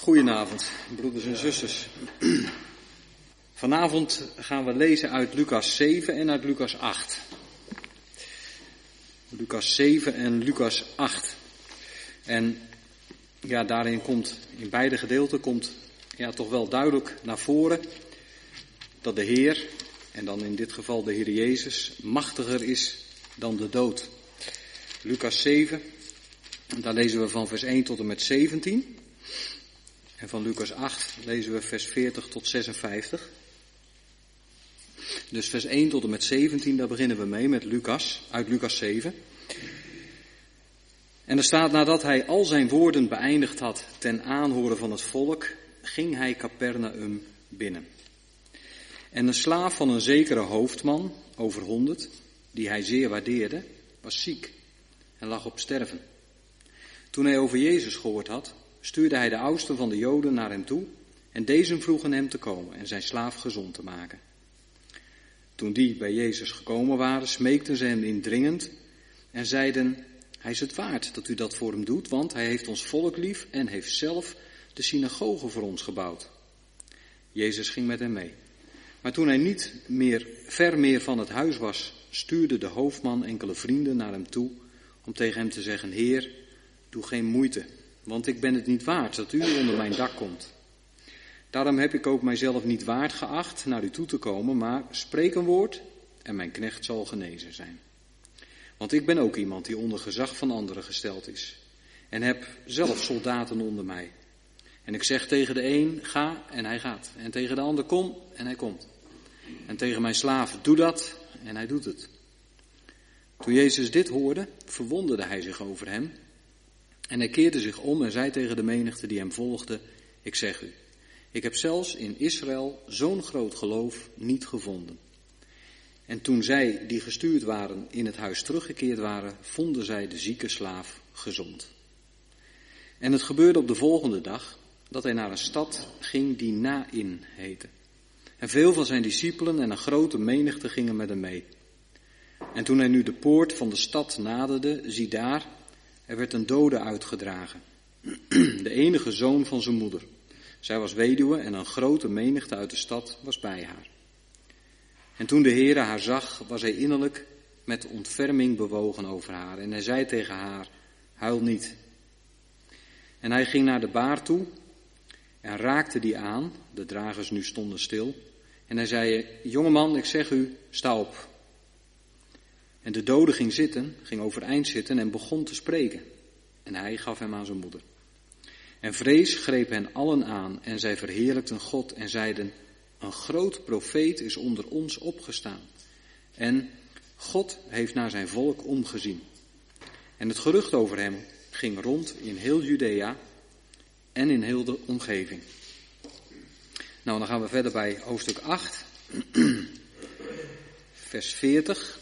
Goedenavond, broeders en zusters. Vanavond gaan we lezen uit Lucas 7 en uit Lucas 8. Lucas 7 en Lucas 8. En ja, daarin komt, in beide gedeelten komt toch wel duidelijk naar voren dat de Heer, en dan in dit geval de Heer Jezus, machtiger is dan de dood. Lucas 7, daar lezen we van vers 1 tot en met 17. En van Lucas 8 lezen we vers 40 tot 56. Dus vers 1 tot en met 17, daar beginnen we mee met Lucas, uit Lucas 7. En er staat, nadat hij al zijn woorden beëindigd had ten aanhoren van het volk, ging hij Capernaum binnen. En een slaaf van een zekere hoofdman, over 100, die hij zeer waardeerde, was ziek en lag op sterven. Toen hij over Jezus gehoord had, stuurde hij de oudsten van de Joden naar hem toe en deze vroegen hem te komen en zijn slaaf gezond te maken. Toen die bij Jezus gekomen waren, smeekten ze hem indringend en zeiden, hij is het waard dat u dat voor hem doet, want hij heeft ons volk lief en heeft zelf de synagoge voor ons gebouwd. Jezus ging met hem mee. Maar toen hij niet ver meer van het huis was, stuurde de hoofdman enkele vrienden naar hem toe om tegen hem te zeggen, Heer, doe geen moeite, want ik ben het niet waard dat u onder mijn dak komt. Daarom heb ik ook mijzelf niet waard geacht naar u toe te komen, maar spreek een woord en mijn knecht zal genezen zijn. Want ik ben ook iemand die onder gezag van anderen gesteld is en heb zelf soldaten onder mij. En ik zeg tegen de een, ga en hij gaat. En tegen de ander, kom en hij komt. En tegen mijn slaaf, doe dat en hij doet het. Toen Jezus dit hoorde, verwonderde hij zich over hem. En hij keerde zich om en zei tegen de menigte die hem volgde, ik zeg u, ik heb zelfs in Israël zo'n groot geloof niet gevonden. En toen zij, die gestuurd waren, in het huis teruggekeerd waren, vonden zij de zieke slaaf gezond. En het gebeurde op de volgende dag dat hij naar een stad ging die Naïn heette. En veel van zijn discipelen en een grote menigte gingen met hem mee. En toen hij nu de poort van de stad naderde, zie daar, er werd een dode uitgedragen. De enige zoon van zijn moeder. Zij was weduwe en een grote menigte uit de stad was bij haar. En toen de Heere haar zag, was hij innerlijk met ontferming bewogen over haar. En hij zei tegen haar, huil niet. En hij ging naar de baar toe en raakte die aan. De dragers nu stonden stil. En hij zei, jongeman, ik zeg u, sta op. En de dode ging overeind zitten en begon te spreken. En hij gaf hem aan zijn moeder. En vrees greep hen allen aan en zij verheerlijkten God en zeiden, een groot profeet is onder ons opgestaan. En God heeft naar zijn volk omgezien. En het gerucht over hem ging rond in heel Judea en in heel de omgeving. Nou, dan gaan we verder bij hoofdstuk 8, vers 40.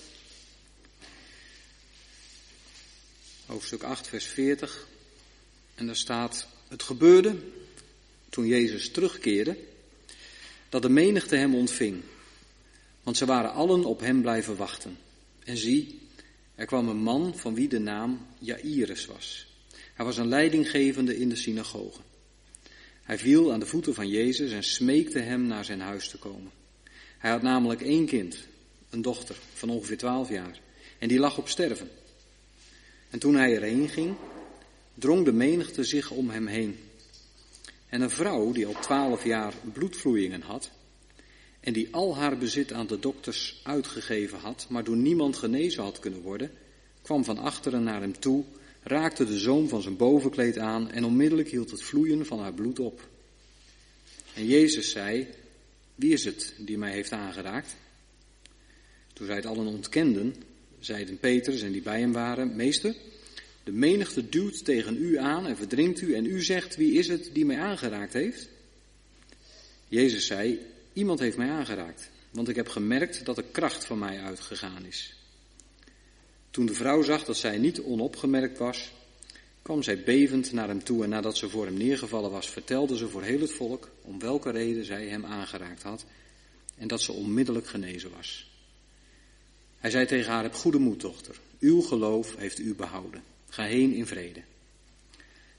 Hoofdstuk 8, vers 40. En daar staat, het gebeurde, toen Jezus terugkeerde, dat de menigte hem ontving. Want ze waren allen op hem blijven wachten. En zie, er kwam een man van wie de naam Jaïrus was. Hij was een leidinggevende in de synagoge. Hij viel aan de voeten van Jezus en smeekte hem naar zijn huis te komen. Hij had namelijk 1 kind, een dochter van ongeveer 12 jaar, en die lag op sterven. En toen hij erheen ging, drong de menigte zich om hem heen. En een vrouw die al 12 jaar bloedvloeien had, en die al haar bezit aan de dokters uitgegeven had, maar door niemand genezen had kunnen worden, kwam van achteren naar hem toe, raakte de zoom van zijn bovenkleed aan en onmiddellijk hield het vloeien van haar bloed op. En Jezus zei, wie is het die mij heeft aangeraakt? Toen zij het allen ontkenden, zeiden Petrus en die bij hem waren, meester, de menigte duwt tegen u aan en verdringt u en u zegt, wie is het die mij aangeraakt heeft? Jezus zei, iemand heeft mij aangeraakt, want ik heb gemerkt dat er kracht van mij uitgegaan is. Toen de vrouw zag dat zij niet onopgemerkt was, kwam zij bevend naar hem toe en nadat ze voor hem neergevallen was, vertelde ze voor heel het volk om welke reden zij hem aangeraakt had en dat ze onmiddellijk genezen was. Hij zei tegen haar, heb goede moed, dochter, uw geloof heeft u behouden. Ga heen in vrede.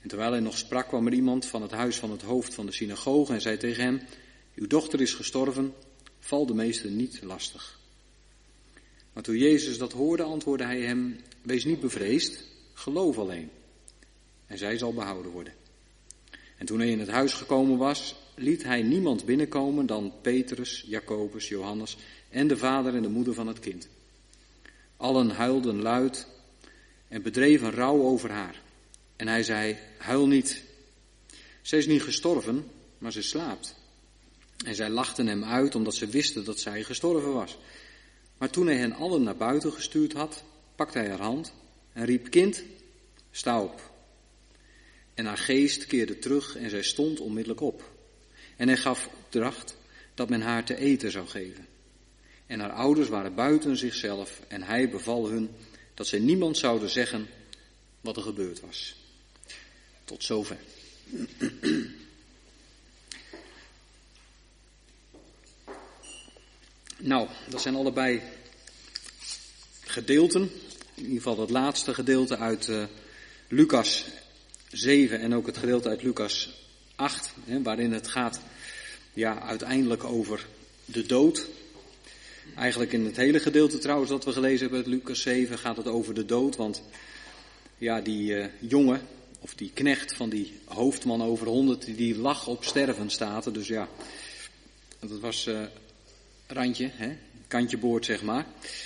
En terwijl hij nog sprak, kwam er iemand van het huis van het hoofd van de synagoge en zei tegen hem: uw dochter is gestorven, val de meester niet lastig. Maar toen Jezus dat hoorde, antwoordde hij hem: wees niet bevreesd, geloof alleen. En zij zal behouden worden. En toen hij in het huis gekomen was, liet hij niemand binnenkomen dan Petrus, Jacobus, Johannes en de vader en de moeder van het kind. Allen huilden luid en bedreven rouw over haar. En hij zei: huil niet. Zij is niet gestorven, maar ze slaapt. En zij lachten hem uit, omdat ze wisten dat zij gestorven was. Maar toen hij hen allen naar buiten gestuurd had, pakte hij haar hand en riep: kind, sta op. En haar geest keerde terug en zij stond onmiddellijk op. En hij gaf opdracht dat men haar te eten zou geven. En haar ouders waren buiten zichzelf en hij beval hun dat zij niemand zouden zeggen wat er gebeurd was. Tot zover. Nou, dat zijn allebei gedeelten. In ieder geval het laatste gedeelte uit Lucas 7 en ook het gedeelte uit Lucas 8. Waarin het gaat uiteindelijk over de dood. Eigenlijk in het hele gedeelte trouwens dat we gelezen hebben uit Lucas 7 gaat het over de dood. Want die jongen of die knecht van die hoofdman over 100 die lag op sterven staat er. Dus dat was randje, kantje boord zeg maar.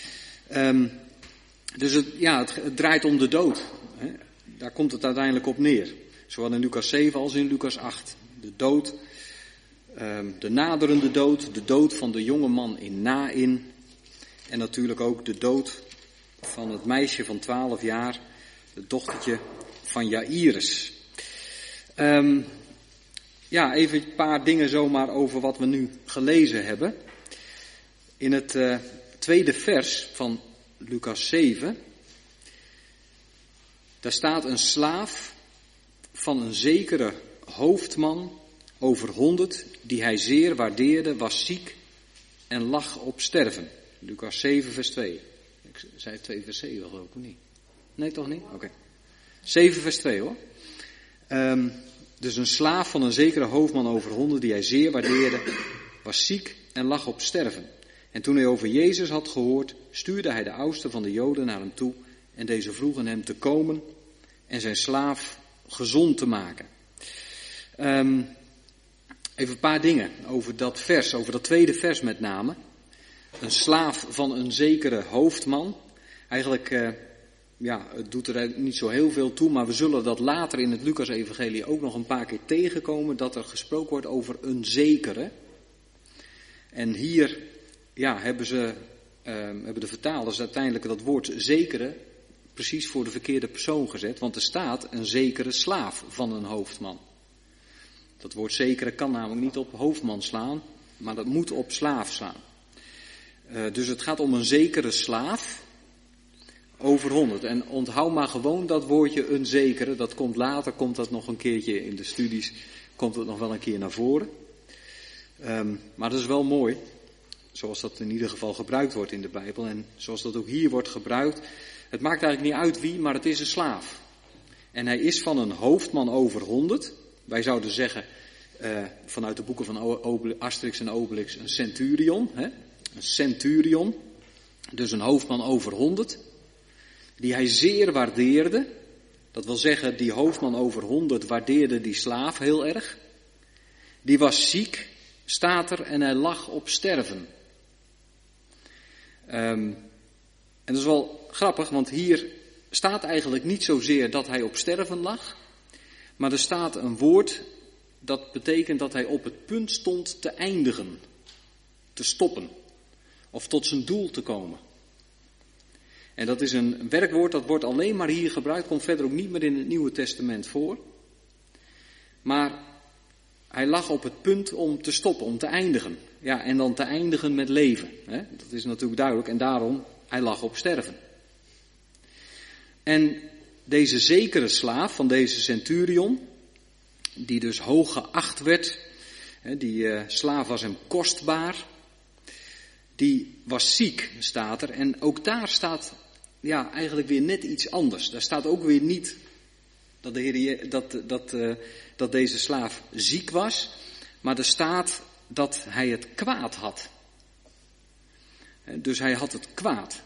Dus het draait om de dood. Daar komt het uiteindelijk op neer. Zowel in Lucas 7 als in Lucas 8. De dood, de naderende dood, de dood van de jonge man in Nain. En natuurlijk ook de dood van het meisje van 12 jaar, het dochtertje van Jairus. Even een paar dingen zomaar over wat we nu gelezen hebben. In het tweede vers van Lucas 7, daar staat een slaaf van een zekere hoofdman over 100, die hij zeer waardeerde, was ziek en lag op sterven. Lucas 7 vers 2. Ik zei 2 vers 7 geloof ik, of niet? Nee, toch niet? Oké. 7 vers 2 hoor. Dus een slaaf van een zekere hoofdman over 100, die hij zeer waardeerde, was ziek en lag op sterven. En toen hij over Jezus had gehoord, stuurde hij de oudsten van de Joden naar hem toe en deze vroegen hem te komen en zijn slaaf gezond te maken. Even een paar dingen over dat vers, over dat tweede vers met name. Een slaaf van een zekere hoofdman. Eigenlijk, het doet er niet zo heel veel toe, maar we zullen dat later in het Lucas-evangelie ook nog een paar keer tegenkomen, dat er gesproken wordt over een zekere. En hier hebben de vertalers uiteindelijk dat woord zekere precies voor de verkeerde persoon gezet, want er staat een zekere slaaf van een hoofdman. Dat woord zekere kan namelijk niet op hoofdman slaan, maar dat moet op slaaf slaan. Dus het gaat om een zekere slaaf over 100. En onthoud maar gewoon dat woordje een zekere, dat komt later, komt dat nog een keertje in de studies, komt het nog wel een keer naar voren. Maar dat is wel mooi, zoals dat in ieder geval gebruikt wordt in de Bijbel en zoals dat ook hier wordt gebruikt. Het maakt eigenlijk niet uit wie, maar het is een slaaf. En hij is van een hoofdman over 100. Wij zouden zeggen, vanuit de boeken van Asterix en Obelix, een centurion. Een centurion, dus een hoofdman over 100, die hij zeer waardeerde. Dat wil zeggen, die hoofdman over 100 waardeerde die slaaf heel erg. Die was ziek, staat er, en hij lag op sterven. En dat is wel grappig, want hier staat eigenlijk niet zozeer dat hij op sterven lag, maar er staat een woord dat betekent dat hij op het punt stond te eindigen, te stoppen of tot zijn doel te komen. En dat is een werkwoord dat wordt alleen maar hier gebruikt, komt verder ook niet meer in het Nieuwe Testament voor. Maar hij lag op het punt om te stoppen, om te eindigen. Ja, en dan te eindigen met leven. Dat is natuurlijk duidelijk en daarom, hij lag op sterven. En deze zekere slaaf van deze centurion, die dus hoog geacht werd, die slaaf was hem kostbaar, die was ziek, staat er. En ook daar staat eigenlijk weer net iets anders. Daar staat ook weer niet dat deze slaaf ziek was, maar er staat dat hij het kwaad had. Dus hij had het kwaad.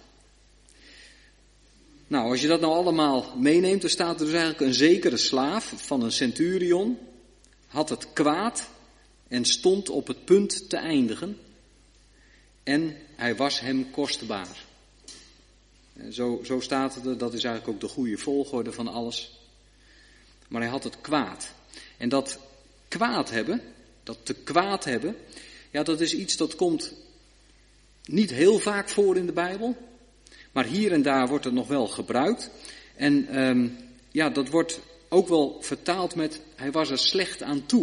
Nou, als je dat nou allemaal meeneemt, dan staat er dus eigenlijk een zekere slaaf van een centurion, had het kwaad en stond op het punt te eindigen. En hij was hem kostbaar. Zo staat het er, dat is eigenlijk ook de goede volgorde van alles. Maar hij had het kwaad. En dat kwaad hebben, dat te kwaad hebben, ja, dat is iets dat komt niet heel vaak voor in de Bijbel. Maar hier en daar wordt het nog wel gebruikt. En dat wordt ook wel vertaald met, hij was er slecht aan toe.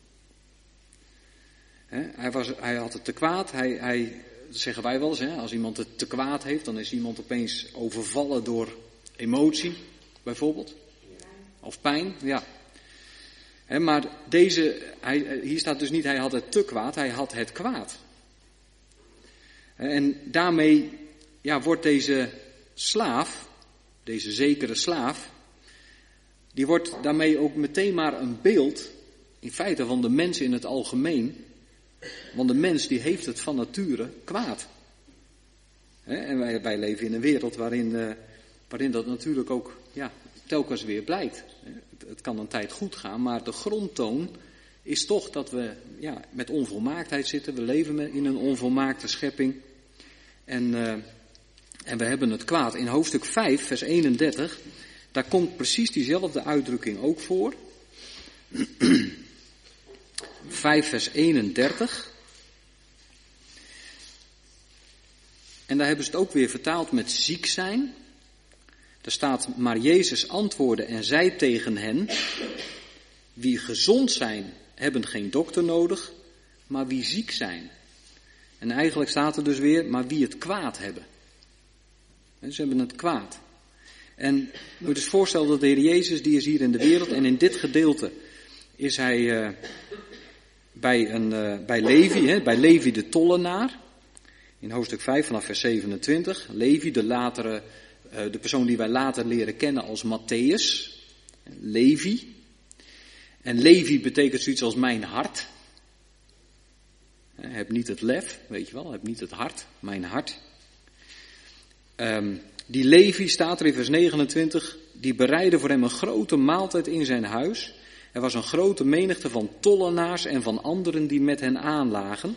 Hij had het te kwaad, dat zeggen wij wel eens, als iemand het te kwaad heeft, dan is iemand opeens overvallen door emotie, bijvoorbeeld. Of pijn, ja. Maar hier staat dus niet, hij had het te kwaad, hij had het kwaad. En daarmee wordt deze slaaf, deze zekere slaaf, die wordt daarmee ook meteen maar een beeld, in feite van de mens in het algemeen. Want de mens die heeft het van nature kwaad. En wij leven in een wereld waarin dat natuurlijk ook telkens weer blijkt. Het kan een tijd goed gaan, maar de grondtoon is toch dat we met onvolmaaktheid zitten. We leven in een onvolmaakte schepping. En we hebben het kwaad. In hoofdstuk 5, vers 31, daar komt precies diezelfde uitdrukking ook voor. 5 vers 31. En daar hebben ze het ook weer vertaald met ziek zijn. Daar staat, maar Jezus antwoordde en zei tegen hen, wie gezond zijn, hebben geen dokter nodig, maar wie ziek zijn. En eigenlijk staat er dus weer, maar wie het kwaad hebben. Ze hebben het kwaad. En moet je dus voorstellen dat de Heer Jezus, die is hier in de wereld, en in dit gedeelte is hij bij Levi, bij Levi de tollenaar. In hoofdstuk 5 vanaf vers 27. Levi, de persoon die wij later leren kennen als Matthäus. Levi. En Levi betekent zoiets als mijn hart. Heb niet het lef, weet je wel, heb niet het hart, mijn hart. Die Levi, staat er in vers 29, die bereidde voor hem een grote maaltijd in zijn huis. Er was een grote menigte van tollenaars en van anderen die met hen aanlagen.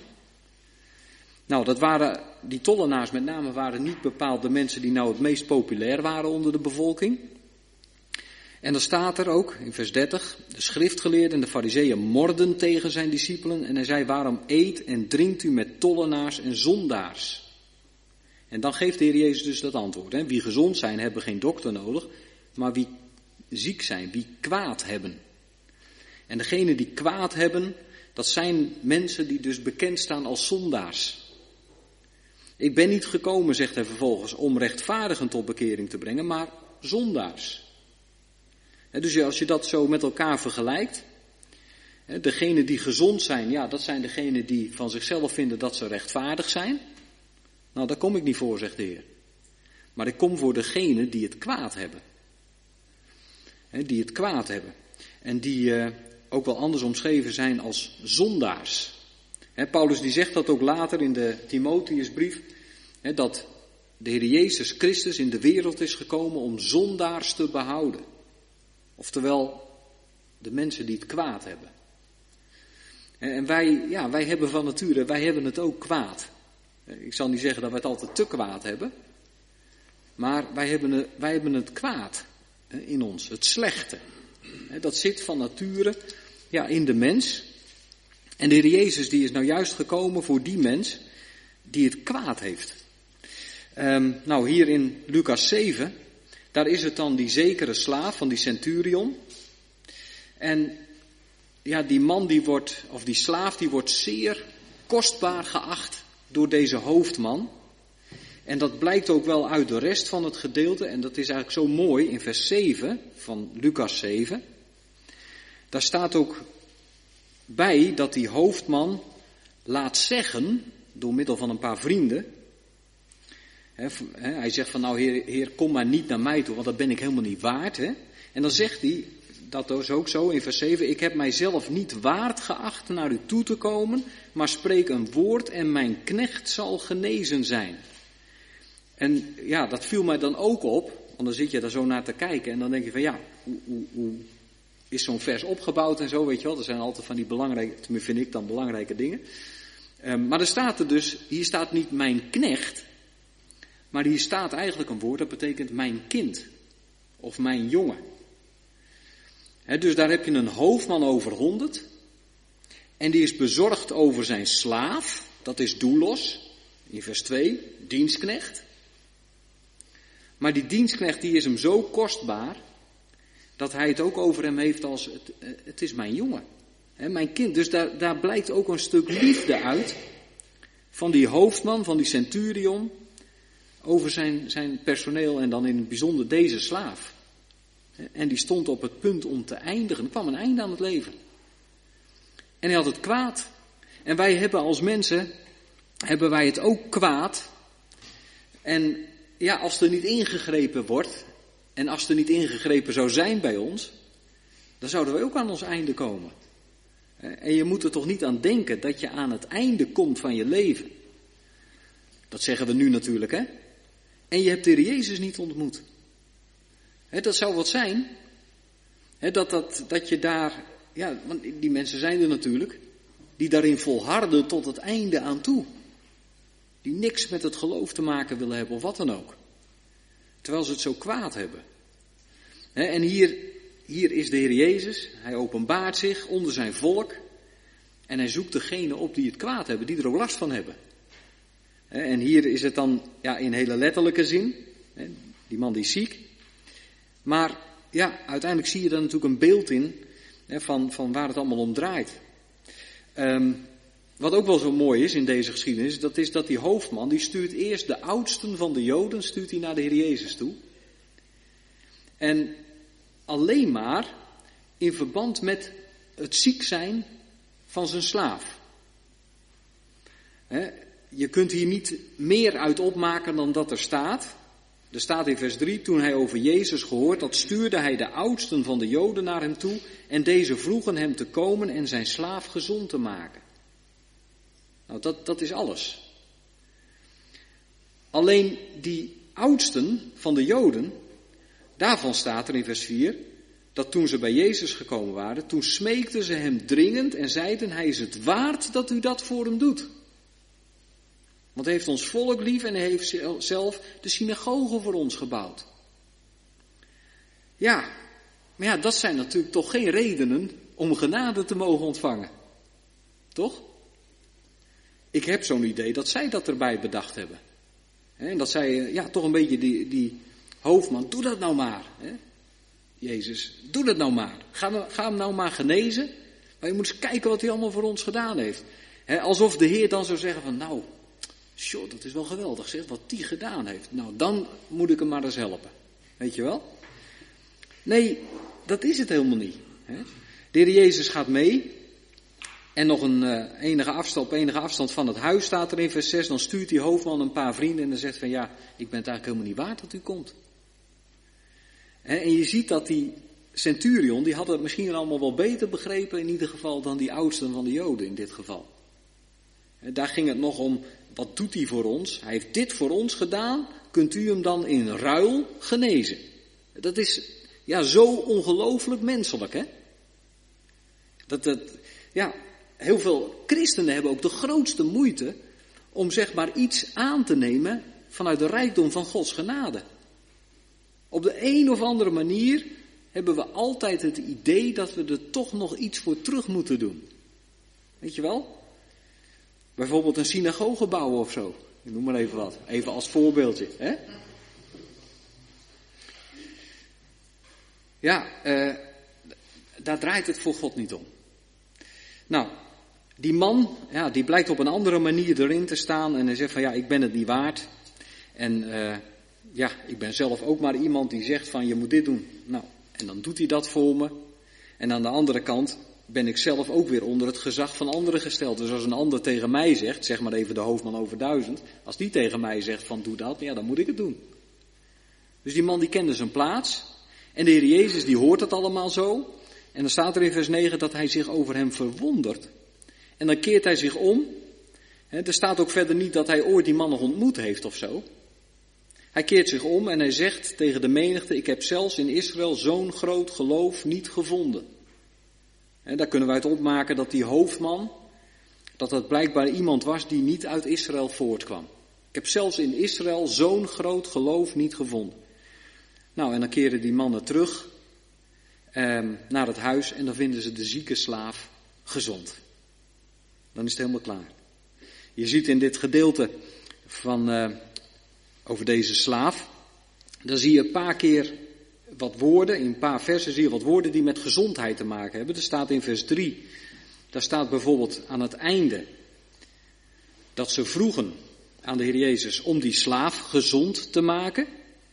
Nou, die tollenaars met name waren niet bepaald de mensen die nou het meest populair waren onder de bevolking. En dan staat er ook in vers 30, de schriftgeleerden en de farizeeën morden tegen zijn discipelen. En hij zei, waarom eet en drinkt u met tollenaars en zondaars? En dan geeft de Heer Jezus dus dat antwoord. Wie gezond zijn, hebben geen dokter nodig, maar wie ziek zijn, wie kwaad hebben. En degenen die kwaad hebben, dat zijn mensen die dus bekend staan als zondaars. Ik ben niet gekomen, zegt hij vervolgens, om rechtvaardigen tot bekering te brengen, maar zondaars. Dus als je dat zo met elkaar vergelijkt, degenen die gezond zijn, dat zijn degenen die van zichzelf vinden dat ze rechtvaardig zijn. Nou, daar kom ik niet voor, zegt de Heer. Maar ik kom voor degenen die het kwaad hebben. Die het kwaad hebben. En die ook wel anders omschreven zijn als zondaars. Paulus die zegt dat ook later in de Timotheusbrief, dat de Heer Jezus Christus in de wereld is gekomen om zondaars te behouden. Oftewel, de mensen die het kwaad hebben. En wij hebben van nature, wij hebben het ook kwaad. Ik zal niet zeggen dat we het altijd te kwaad hebben. Maar wij hebben het kwaad in ons, het slechte. Dat zit van nature in de mens. En de Heer Jezus die is nou juist gekomen voor die mens die het kwaad heeft. Nou, hier in Lucas 7, daar is het dan die zekere slaaf van die centurion. En die man die slaaf die wordt zeer kostbaar geacht door deze hoofdman. En dat blijkt ook wel uit de rest van het gedeelte. En dat is eigenlijk zo mooi in vers 7 van Lucas 7. Daar staat ook bij dat die hoofdman laat zeggen, door middel van een paar vrienden. Hij zegt van nou heer, kom maar niet naar mij toe, want dat ben ik helemaal niet waard. En dan zegt hij, dat is ook zo in vers 7, ik heb mijzelf niet waard geacht naar u toe te komen, maar spreek een woord en mijn knecht zal genezen zijn. En ja, dat viel mij dan ook op, want dan zit je daar zo naar te kijken en dan denk je van ja, hoe is zo'n vers opgebouwd en zo, weet je wel. Dat zijn altijd van die belangrijke, tenminste vind ik dan belangrijke dingen. Maar er staat er dus, hier staat niet mijn knecht, maar hier staat eigenlijk een woord dat betekent mijn kind of mijn jongen. Dus daar heb je een hoofdman over 100 en die is bezorgd over zijn slaaf, dat is doulos, in vers 2, dienstknecht. Maar die dienstknecht die is hem zo kostbaar dat hij het ook over hem heeft als het is mijn jongen, mijn kind. Dus daar blijkt ook een stuk liefde uit van die hoofdman, van die centurion, over zijn personeel en dan in het bijzonder deze slaaf. En die stond op het punt om te eindigen. Er kwam een einde aan het leven. En hij had het kwaad. En wij hebben als mensen, hebben wij het ook kwaad. En ja, als er niet ingegrepen wordt, en als er niet ingegrepen zou zijn bij ons, dan zouden wij ook aan ons einde komen. En je moet er toch niet aan denken dat je aan het einde komt van je leven. Dat zeggen we nu natuurlijk, hè. En je hebt de Heer Jezus niet ontmoet. Dat zou wat zijn. Dat je daar, ja, want die mensen zijn er natuurlijk, die daarin volharden tot het einde aan toe. Die niks met het geloof te maken willen hebben of wat dan ook. Terwijl ze het zo kwaad hebben. En hier is de Heer Jezus, hij openbaart zich onder zijn volk. En hij zoekt degene op die het kwaad hebben, die er ook last van hebben. En hier is het dan ja, in hele letterlijke zin. Die man die is ziek. Maar ja, uiteindelijk zie je daar natuurlijk een beeld in van waar het allemaal om draait. Wat ook wel zo mooi is in deze geschiedenis, dat is dat die hoofdman, die stuurt eerst de oudsten van de Joden, stuurt hij naar de Heer Jezus toe. En alleen maar in verband met het ziek zijn van zijn slaaf. Je kunt hier niet meer uit opmaken dan dat er staat. Er staat in vers 3, toen hij over Jezus gehoord had, stuurde hij de oudsten van de Joden naar hem toe en deze vroegen hem te komen en zijn slaaf gezond te maken. Nou, dat is alles. Alleen die oudsten van de Joden, daarvan staat er in vers 4, dat toen ze bij Jezus gekomen waren, toen smeekten ze hem dringend en zeiden, hij is het waard dat u dat voor hem doet. Want hij heeft ons volk lief en hij heeft zelf de synagoge voor ons gebouwd. Ja, maar ja, dat zijn natuurlijk toch geen redenen om genade te mogen ontvangen. Toch? Ik heb zo'n idee dat zij dat erbij bedacht hebben. En dat zij, ja, toch een beetje die hoofdman, doe dat nou maar. Jezus, doe dat nou maar. Ga hem nou maar genezen. Maar je moet eens kijken wat hij allemaal voor ons gedaan heeft. Alsof de Heer dan zou zeggen van, nou, sjoe, dat is wel geweldig zeg, wat die gedaan heeft. Nou, dan moet ik hem maar eens helpen. Weet je wel? Nee, dat is het helemaal niet. De Heer Jezus gaat mee. En nog op enige afstand van het huis staat er in vers 6. Dan stuurt die hoofdman een paar vrienden en dan zegt van ja, ik ben het eigenlijk helemaal niet waard dat u komt. En je ziet dat die centurion, die had het misschien allemaal wel beter begrepen in ieder geval dan die oudsten van de Joden in dit geval. Daar ging het nog om, wat doet hij voor ons? Hij heeft dit voor ons gedaan, kunt u hem dan in ruil genezen? Dat is ja zo ongelooflijk menselijk, hè? Ja, heel veel christenen hebben ook de grootste moeite om zeg maar iets aan te nemen vanuit de rijkdom van Gods genade. Op de een of andere manier hebben we altijd het idee dat we er toch nog iets voor terug moeten doen. Weet je wel? Bijvoorbeeld een synagoge bouwen of zo. Ik noem maar even wat. Even als voorbeeldje. Hè? Ja, daar draait het voor God niet om. Nou, die man, ja, die blijkt op een andere manier erin te staan en hij zegt van ja, ik ben het niet waard. En ja, ik ben zelf ook maar iemand die zegt van je moet dit doen. Nou, en dan doet hij dat voor me. En aan de andere kant ben ik zelf ook weer onder het gezag van anderen gesteld. Dus als een ander tegen mij zegt, zeg maar even de hoofdman over 1000, als die tegen mij zegt van doe dat, ja, dan moet ik het doen. Dus die man die kende zijn plaats En de Heer Jezus die hoort het allemaal zo. En dan staat er in vers 9 dat hij zich over hem verwondert. En dan keert hij zich om. Er staat ook verder niet dat hij ooit die man nog ontmoet heeft of zo. Hij keert zich om en hij zegt tegen de menigte, ik heb zelfs in Israël zo'n groot geloof niet gevonden. Daar kunnen we uit opmaken dat die hoofdman, dat dat blijkbaar iemand was die niet uit Israël voortkwam. Ik heb zelfs in Israël zo'n groot geloof niet gevonden. Nou, en dan keren die mannen terug naar het huis en dan vinden ze de zieke slaaf gezond. Dan is het helemaal klaar. Je ziet in dit gedeelte over deze slaaf, dan zie je een paar keer wat woorden, in een paar versen zie je wat woorden die met gezondheid te maken hebben. Er staat in vers 3, daar staat bijvoorbeeld aan het einde dat ze vroegen aan de Heer Jezus om die slaaf gezond te maken.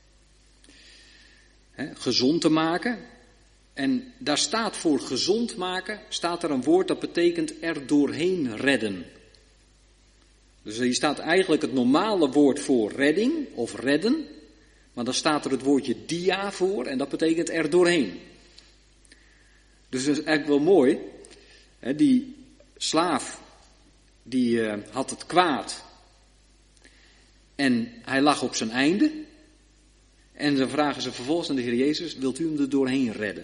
Gezond te maken. En daar staat voor gezond maken, staat er een woord dat betekent er doorheen redden. Dus hier staat eigenlijk het normale woord voor redding of redden. Maar dan staat er het woordje dia voor en dat betekent er doorheen. Dus dat is eigenlijk wel mooi. Die slaaf, die had het kwaad. En hij lag op zijn einde. En dan vragen ze vervolgens aan de Heer Jezus, wilt u hem er doorheen redden?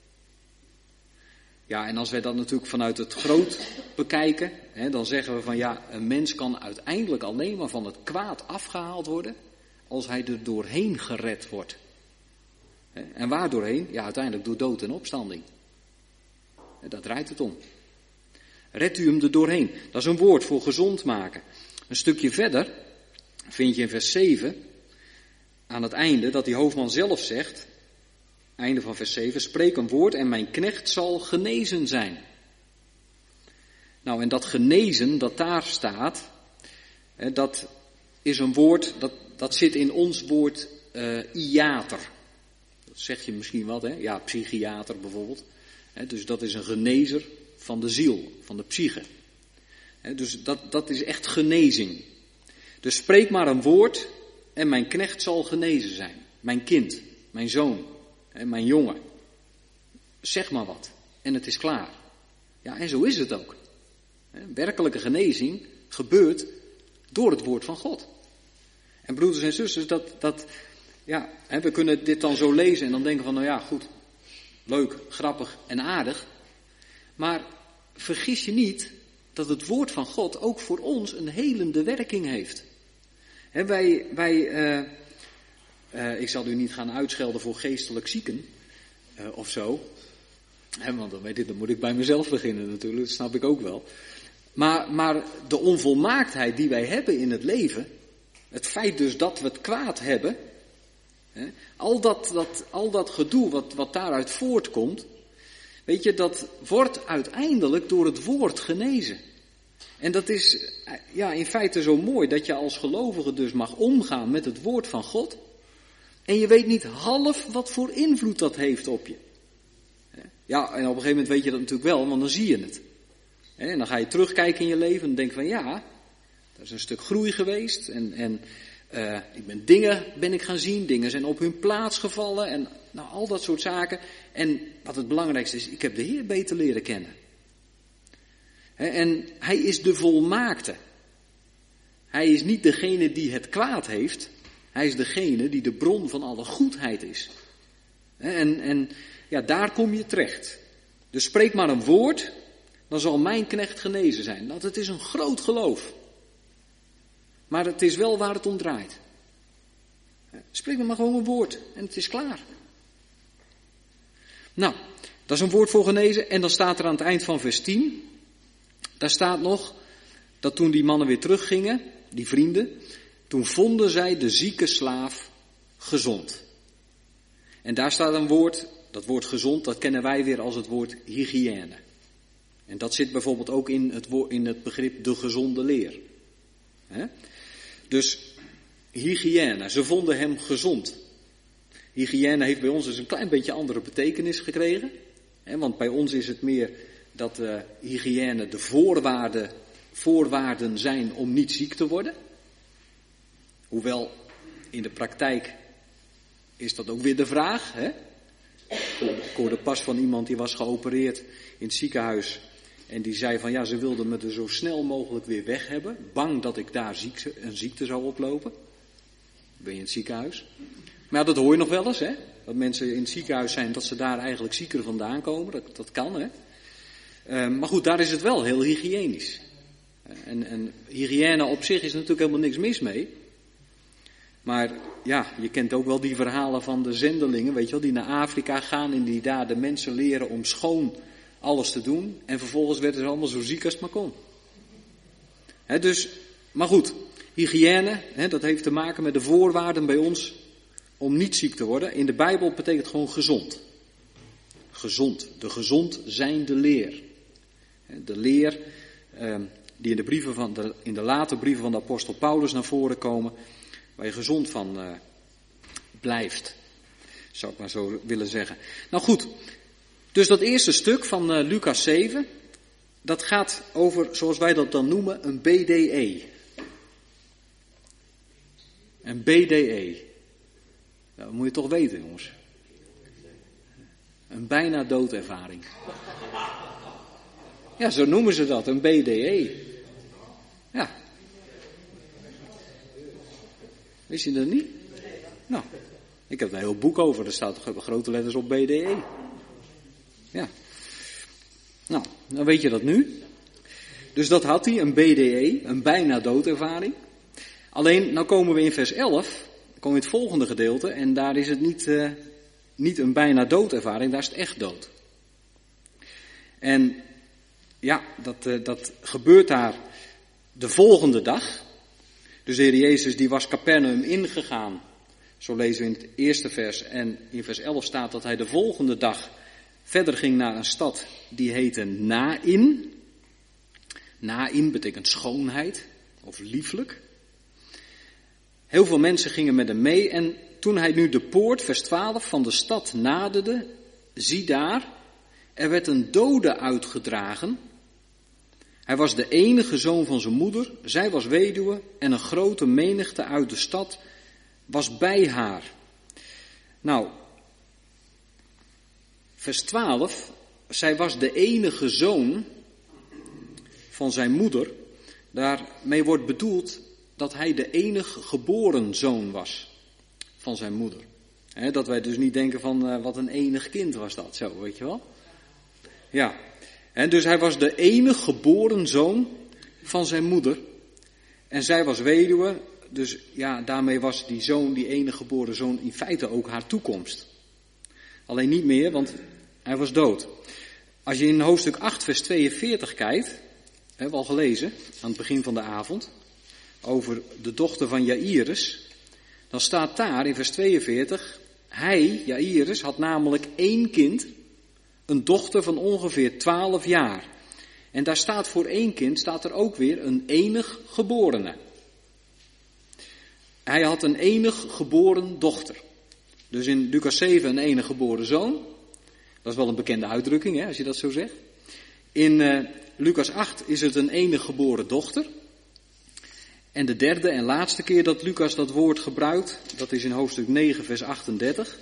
Ja, en als wij dat natuurlijk vanuit het groot bekijken, dan zeggen we van ja, een mens kan uiteindelijk alleen maar van het kwaad afgehaald worden als hij er doorheen gered wordt. En waar doorheen? Ja, uiteindelijk door dood en opstanding. Daar draait het om. Redt u hem er doorheen. Dat is een woord voor gezond maken. Een stukje verder vind je in vers 7 aan het einde dat die hoofdman zelf zegt, einde van vers 7, spreek een woord en mijn knecht zal genezen zijn. Nou, en dat genezen dat daar staat, dat is een woord, dat zit in ons woord iater. Dat zeg je misschien wat, hè? Ja, psychiater bijvoorbeeld. Dus dat is een genezer van de ziel, van de psyche. Dus dat is echt genezing. Dus spreek maar een woord en mijn knecht zal genezen zijn. Mijn kind, mijn zoon, mijn jongen. Zeg maar wat en het is klaar. Ja, en zo is het ook. Werkelijke genezing gebeurt door het woord van God. En broeders en zusters, we kunnen dit dan zo lezen en dan denken van, nou ja, goed, leuk, grappig en aardig. Maar vergis je niet dat het woord van God ook voor ons een helende werking heeft. Ik zal u niet gaan uitschelden voor geestelijk zieken of zo. Want dan moet ik bij mezelf beginnen natuurlijk, dat snap ik ook wel. Maar de onvolmaaktheid die wij hebben in het leven, het feit dus dat we het kwaad hebben, al dat gedoe wat daaruit voortkomt, weet je, dat wordt uiteindelijk door het woord genezen. En dat is in feite zo mooi dat je als gelovige dus mag omgaan met het woord van God. En je weet niet half wat voor invloed dat heeft op je. Ja, en op een gegeven moment weet je dat natuurlijk wel, want dan zie je het. En dan ga je terugkijken in je leven en denk van ja, dat is een stuk groei geweest. En dingen ben ik gaan zien, dingen zijn op hun plaats gevallen en nou, al dat soort zaken. En wat het belangrijkste is, ik heb de Heer beter leren kennen. En hij is de volmaakte. Hij is niet degene die het kwaad heeft. Hij is degene die de bron van alle goedheid is. En daar kom je terecht. Dus spreek maar een woord, dan zal mijn knecht genezen zijn. Want het is een groot geloof. Maar het is wel waar het om draait. Spreek maar gewoon een woord en het is klaar. Nou, dat is een woord voor genezen. En dan staat er aan het eind van vers 10... Daar staat nog dat toen die mannen weer teruggingen, die vrienden, toen vonden zij de zieke slaaf gezond. En daar staat een woord, dat woord gezond, dat kennen wij weer als het woord hygiëne. En dat zit bijvoorbeeld ook in het begrip de gezonde leer. Dus hygiëne, ze vonden hem gezond. Hygiëne heeft bij ons dus een klein beetje andere betekenis gekregen. Want bij ons is het meer dat hygiëne de voorwaarden zijn om niet ziek te worden. Hoewel in de praktijk is dat ook weer de vraag. Ik hoorde pas van iemand die was geopereerd in het ziekenhuis. En die zei van ja, ze wilden me er zo snel mogelijk weer weg hebben. Bang dat ik daar een ziekte zou oplopen. Ben je in het ziekenhuis? Maar ja, dat hoor je nog wel eens, hè. Dat mensen in het ziekenhuis zijn, dat ze daar eigenlijk zieker vandaan komen. Dat kan, hè. Maar goed, daar is het wel heel hygiënisch. En hygiëne op zich is natuurlijk helemaal niks mis mee. Maar ja, je kent ook wel die verhalen van de zendelingen, weet je wel, die naar Afrika gaan en die daar de mensen leren om schoon alles te doen. En vervolgens werden ze allemaal zo ziek als het maar kon. Dus, maar goed, hygiëne, dat heeft te maken met de voorwaarden bij ons om niet ziek te worden. In de Bijbel betekent gewoon gezond. Gezond, de gezond zijnde leer. De leer die in de late brieven van de apostel Paulus naar voren komen, waar je gezond van blijft, zou ik maar zo willen zeggen. Nou goed, dus dat eerste stuk van Lucas 7, dat gaat over, zoals wij dat dan noemen, een BDE. Een BDE. Nou, dat moet je toch weten, jongens. Een bijna doodervaring. Ja, zo noemen ze dat, een BDE. Ja. Wist je dat niet? Nou, ik heb er een heel boek over, er staat grote letters op BDE. Ja. Nou, dan weet je dat nu. Dus dat had hij, een BDE, een bijna doodervaring. Alleen, nou komen we in vers 11, komen we in het volgende gedeelte, en daar is het niet een bijna doodervaring, daar is het echt dood. En ja, dat gebeurt daar de volgende dag. Dus de Heer Jezus die was Capernaum ingegaan, zo lezen we in het eerste vers. En in vers 11 staat dat hij de volgende dag verder ging naar een stad die heette Naïn. Naïn betekent schoonheid of lieflijk. Heel veel mensen gingen met hem mee en toen hij nu de poort, vers 12, van de stad naderde, zie daar, er werd een dode uitgedragen. Hij was de enige zoon van zijn moeder, zij was weduwe en een grote menigte uit de stad was bij haar. Nou, vers 12, zij was de enige zoon van zijn moeder. Daarmee wordt bedoeld dat hij de enige geboren zoon was van zijn moeder. Dat wij dus niet denken van wat een enig kind was dat, zo, weet je wel. Ja, dus hij was de enige geboren zoon van zijn moeder. En zij was weduwe, dus ja, daarmee was die zoon, die enige geboren zoon, in feite ook haar toekomst. Alleen niet meer, want hij was dood. Als je in hoofdstuk 8 vers 42 kijkt, hebben we al gelezen, aan het begin van de avond, over de dochter van Jairus, dan staat daar in vers 42, hij, Jairus, had namelijk 1 kind, een dochter van ongeveer 12 jaar. En daar staat voor 1 kind, staat er ook weer een enig geborene. Hij had een enig geboren dochter. Dus in Lucas 7 een enig geboren zoon. Dat is wel een bekende uitdrukking, hè, als je dat zo zegt. In Lucas 8 is het een enig geboren dochter. En de derde en laatste keer dat Lucas dat woord gebruikt, dat is in hoofdstuk 9 vers 38.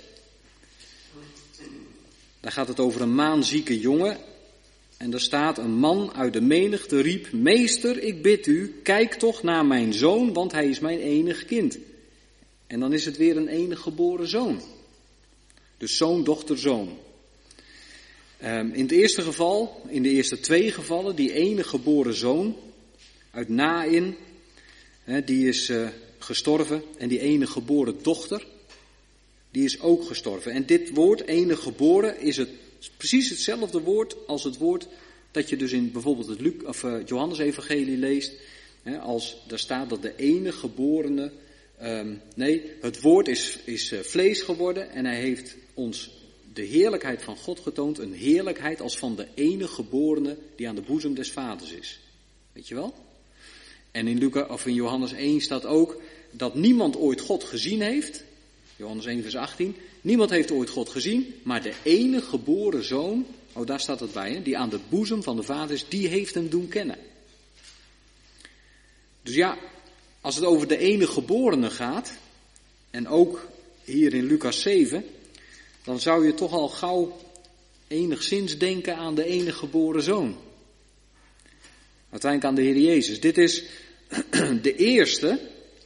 Daar gaat het over een maanzieke jongen. En daar staat, een man uit de menigte riep, meester, ik bid u, kijk toch naar mijn zoon, want hij is mijn enig kind. En dan is het weer een enig geboren zoon. Dus zoon, dochter, zoon. In het eerste geval, in de eerste 2 gevallen, die enig geboren zoon uit Naïn, die is gestorven. En die enig geboren dochter, die is ook gestorven. En dit woord, enig geboren, is precies hetzelfde woord als het woord dat je dus in bijvoorbeeld het Johannes-evangelie leest. Als daar staat dat de enige geborene, het woord is vlees geworden en hij heeft ons de heerlijkheid van God getoond. Een heerlijkheid als van de enige geborene die aan de boezem des vaders is. Weet je wel? En in Johannes 1 staat ook dat niemand ooit God gezien heeft. Johannes 1 vers 18. Niemand heeft ooit God gezien, maar de enige geboren zoon, daar staat het bij, die aan de boezem van de vader is, die heeft hem doen kennen. Dus ja, als het over de enige geborene gaat, en ook hier in Lucas 7, dan zou je toch al gauw enigszins denken aan de enige geboren zoon. Uiteindelijk aan de Heer Jezus. Dit is de eerste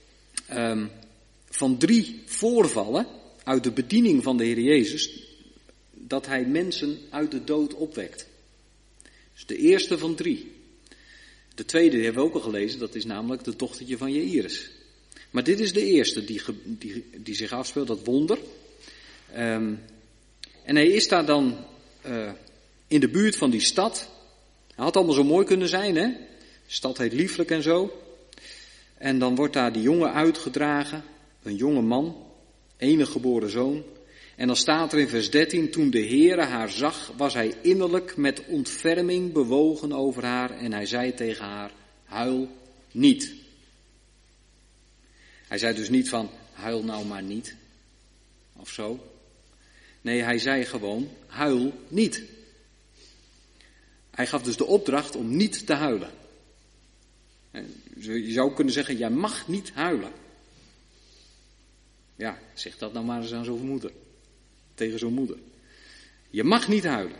van 3 voorvallen uit de bediening van de Heer Jezus, dat hij mensen uit de dood opwekt. Dus de eerste van 3. De tweede die hebben we ook al gelezen, dat is namelijk de dochtertje van Jairus. Maar dit is de eerste die zich afspeelt, dat wonder. En hij is daar dan in de buurt van die stad. Hij had allemaal zo mooi kunnen zijn, hè? De stad heet lieflijk en zo. En dan wordt daar die jongen uitgedragen, een jonge man, enige geboren zoon. En dan staat er in vers 13, toen de Heere haar zag, was hij innerlijk met ontferming bewogen over haar en hij zei tegen haar, huil niet. Hij zei dus niet van, huil nou maar niet, of zo. Nee, hij zei gewoon, huil niet. Hij gaf dus de opdracht om niet te huilen. Je zou kunnen zeggen, jij mag niet huilen. Ja, zeg dat nou maar eens aan zo'n moeder. Tegen zo'n moeder. Je mag niet huilen.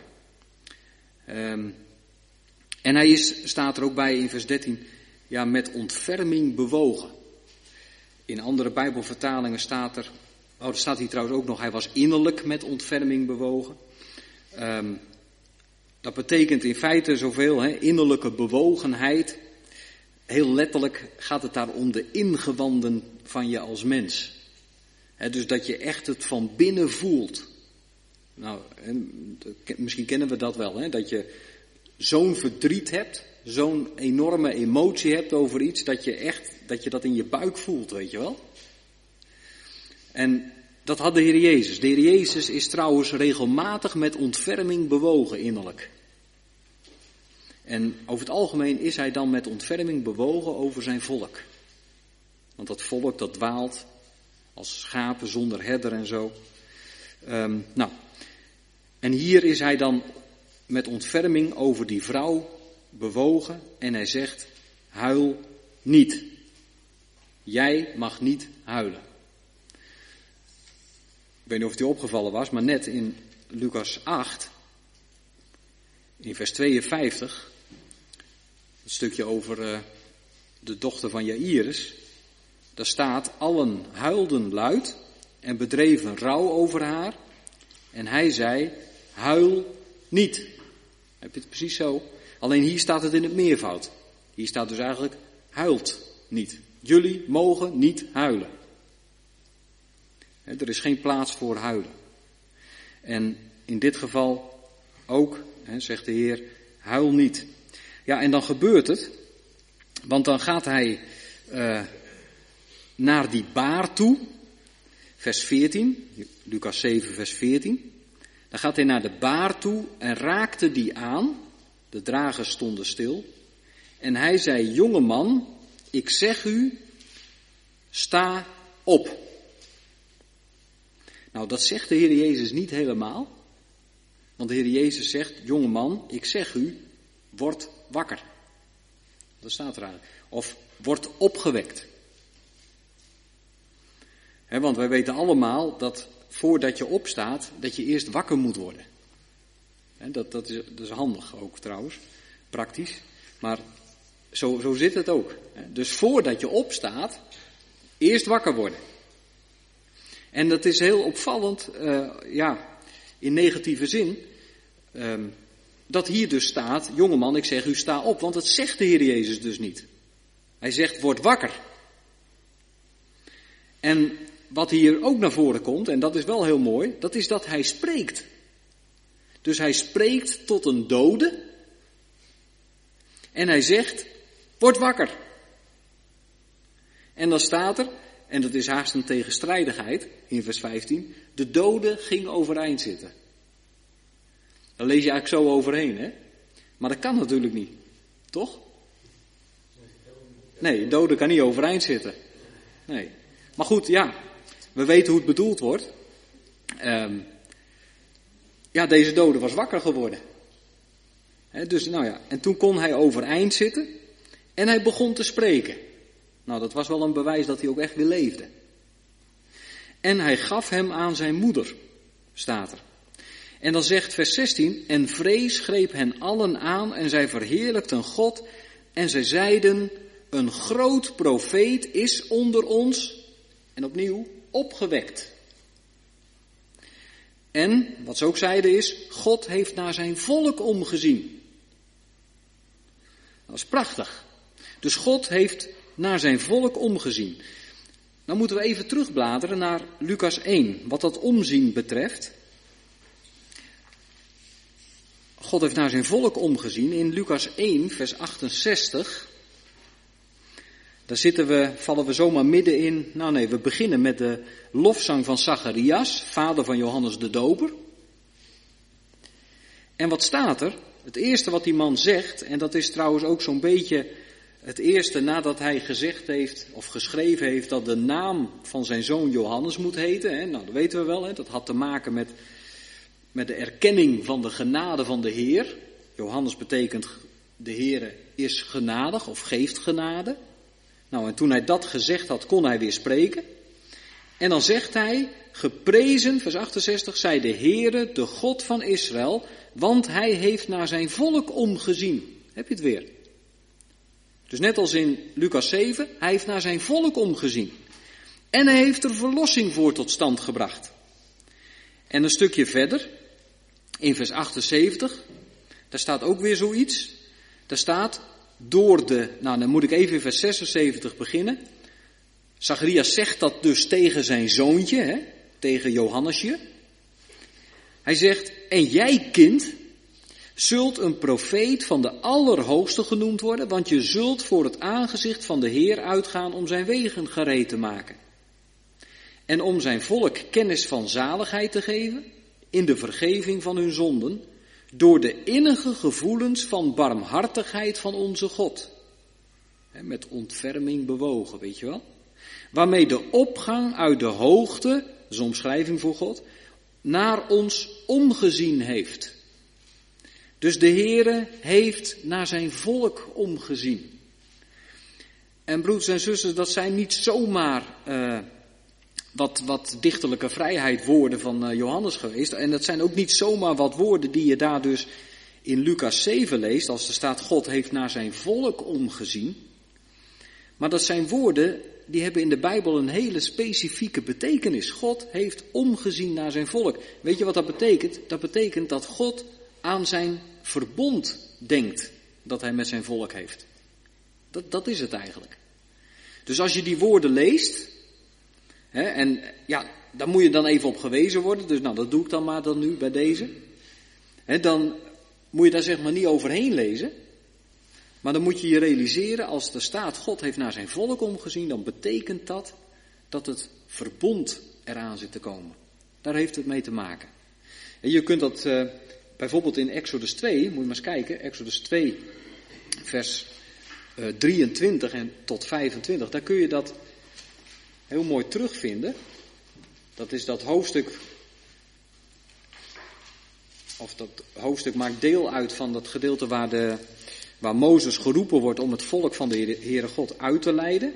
En hij staat er ook bij in vers 13, ja, met ontferming bewogen. In andere Bijbelvertalingen staat er, er staat hier trouwens ook nog, hij was innerlijk met ontferming bewogen. Dat betekent in feite zoveel, innerlijke bewogenheid. Heel letterlijk gaat het daar om de ingewanden van je als mens. Dus dat je echt het van binnen voelt. Nou, misschien kennen we dat wel, dat je zo'n verdriet hebt, zo'n enorme emotie hebt over iets, dat je dat in je buik voelt, weet je wel. En dat had de Heer Jezus. De Heer Jezus is trouwens regelmatig met ontferming bewogen innerlijk. En over het algemeen is hij dan met ontferming bewogen over zijn volk. Want dat volk dat dwaalt als schapen zonder herder en zo. En hier is hij dan met ontferming over die vrouw bewogen en hij zegt, huil niet. Jij mag niet huilen. Ik weet niet of het u opgevallen was, maar net in Lucas 8, in vers 52, het stukje over de dochter van Jairus, daar staat, allen huilden luid en bedreven rouw over haar. En hij zei, huil niet. Heb je het precies zo? Alleen hier staat het in het meervoud. Hier staat dus eigenlijk, huilt niet. Jullie mogen niet huilen. Er is geen plaats voor huilen. En in dit geval ook, zegt de Heer, huil niet. Ja, en dan gebeurt het, want dan gaat hij naar die baar toe, vers 14, Lucas 7, vers 14. Dan gaat hij naar de baar toe en raakte die aan, de dragers stonden stil. En hij zei, jonge man, ik zeg u, sta op. Nou, dat zegt de Heer Jezus niet helemaal. Want de Heer Jezus zegt, jonge man, ik zeg u, word wakker. Dat staat er eigenlijk. Of word opgewekt. Want wij weten allemaal dat voordat je opstaat, dat je eerst wakker moet worden. Dat is handig ook trouwens, praktisch. Maar zo zit het ook. Dus voordat je opstaat, eerst wakker worden. En dat is heel opvallend, in negatieve zin, dat hier dus staat, jongeman, ik zeg u sta op, want dat zegt de Heer Jezus dus niet. Hij zegt, word wakker. En wat hier ook naar voren komt, en dat is wel heel mooi, dat is dat hij spreekt. Dus hij spreekt tot een dode en hij zegt, word wakker. En dan staat er, en dat is haast een tegenstrijdigheid in vers 15, de dode ging overeind zitten. Daar lees je eigenlijk zo overheen, hè? Maar dat kan natuurlijk niet, toch? Nee, de dode kan niet overeind zitten. Nee. Maar goed, ja, we weten hoe het bedoeld wordt. Deze dode was wakker geworden. Dus en toen kon hij overeind zitten en hij begon te spreken. Nou, dat was wel een bewijs dat hij ook echt weer leefde. En hij gaf hem aan zijn moeder, staat er. En dan zegt vers 16, en vrees greep hen allen aan en zij verheerlijkten God en zij zeiden, een groot profeet is onder ons, en opnieuw, opgewekt. En, wat ze ook zeiden is, God heeft naar zijn volk omgezien. Dat is prachtig. Dus God heeft naar zijn volk omgezien. Nou moeten we even terugbladeren naar Lucas 1, wat dat omzien betreft. God heeft naar zijn volk omgezien in Lucas 1, vers 68. Daar vallen we zomaar midden in. Nou nee, we beginnen met de lofzang van Zacharias, vader van Johannes de Doper. En wat staat er? Het eerste wat die man zegt, en dat is trouwens ook zo'n beetje het eerste nadat hij gezegd heeft, of geschreven heeft, dat de naam van zijn zoon Johannes moet heten. Hè? Nou, dat weten we wel, hè? Dat had te maken met de erkenning van de genade van de Heer. Johannes betekent, de Heer is genadig of geeft genade. Nou, en toen hij dat gezegd had, kon hij weer spreken. En dan zegt hij, geprezen, vers 68, zij de Heere, de God van Israël, want hij heeft naar zijn volk omgezien. Heb je het weer? Dus net als in Lucas 7, hij heeft naar zijn volk omgezien. En hij heeft er verlossing voor tot stand gebracht. En een stukje verder, in vers 78, daar staat ook weer zoiets. Daar staat, dan moet ik even in vers 76 beginnen. Zacharias zegt dat dus tegen zijn zoontje, hè, tegen Johannesje. Hij zegt, en jij kind, zult een profeet van de Allerhoogste genoemd worden, want je zult voor het aangezicht van de Heer uitgaan om zijn wegen gereed te maken. En om zijn volk kennis van zaligheid te geven, in de vergeving van hun zonden, door de innige gevoelens van barmhartigheid van onze God. Met ontferming bewogen, weet je wel. Waarmee de opgang uit de hoogte, dat is een omschrijving voor God, naar ons omgezien heeft. Dus de Heere heeft naar zijn volk omgezien. En broeders en zusters, dat zijn niet zomaar wat dichterlijke vrijheid woorden van Johannes geweest. En dat zijn ook niet zomaar wat woorden die je daar dus in Lucas 7 leest, als er staat God heeft naar zijn volk omgezien. Maar dat zijn woorden die hebben in de Bijbel een hele specifieke betekenis. God heeft omgezien naar zijn volk. Weet je wat dat betekent? Dat betekent dat God aan zijn verbond denkt dat hij met zijn volk heeft. Dat is het eigenlijk. Dus als je die woorden leest, hè, en ja, daar moet je dan even op gewezen worden. Dus nou, dat doe ik dan maar dan nu bij deze. Hè, dan moet je daar zeg maar niet overheen lezen. Maar dan moet je je realiseren, als er staat God heeft naar zijn volk omgezien, dan betekent dat het verbond eraan zit te komen. Daar heeft het mee te maken. En je kunt dat bijvoorbeeld in Exodus 2, moet je maar eens kijken, Exodus 2 vers 23 en tot 25, daar kun je dat heel mooi terugvinden. Dat is dat hoofdstuk, of dat hoofdstuk maakt deel uit van dat gedeelte waar Mozes geroepen wordt om het volk van de Heere God uit te leiden.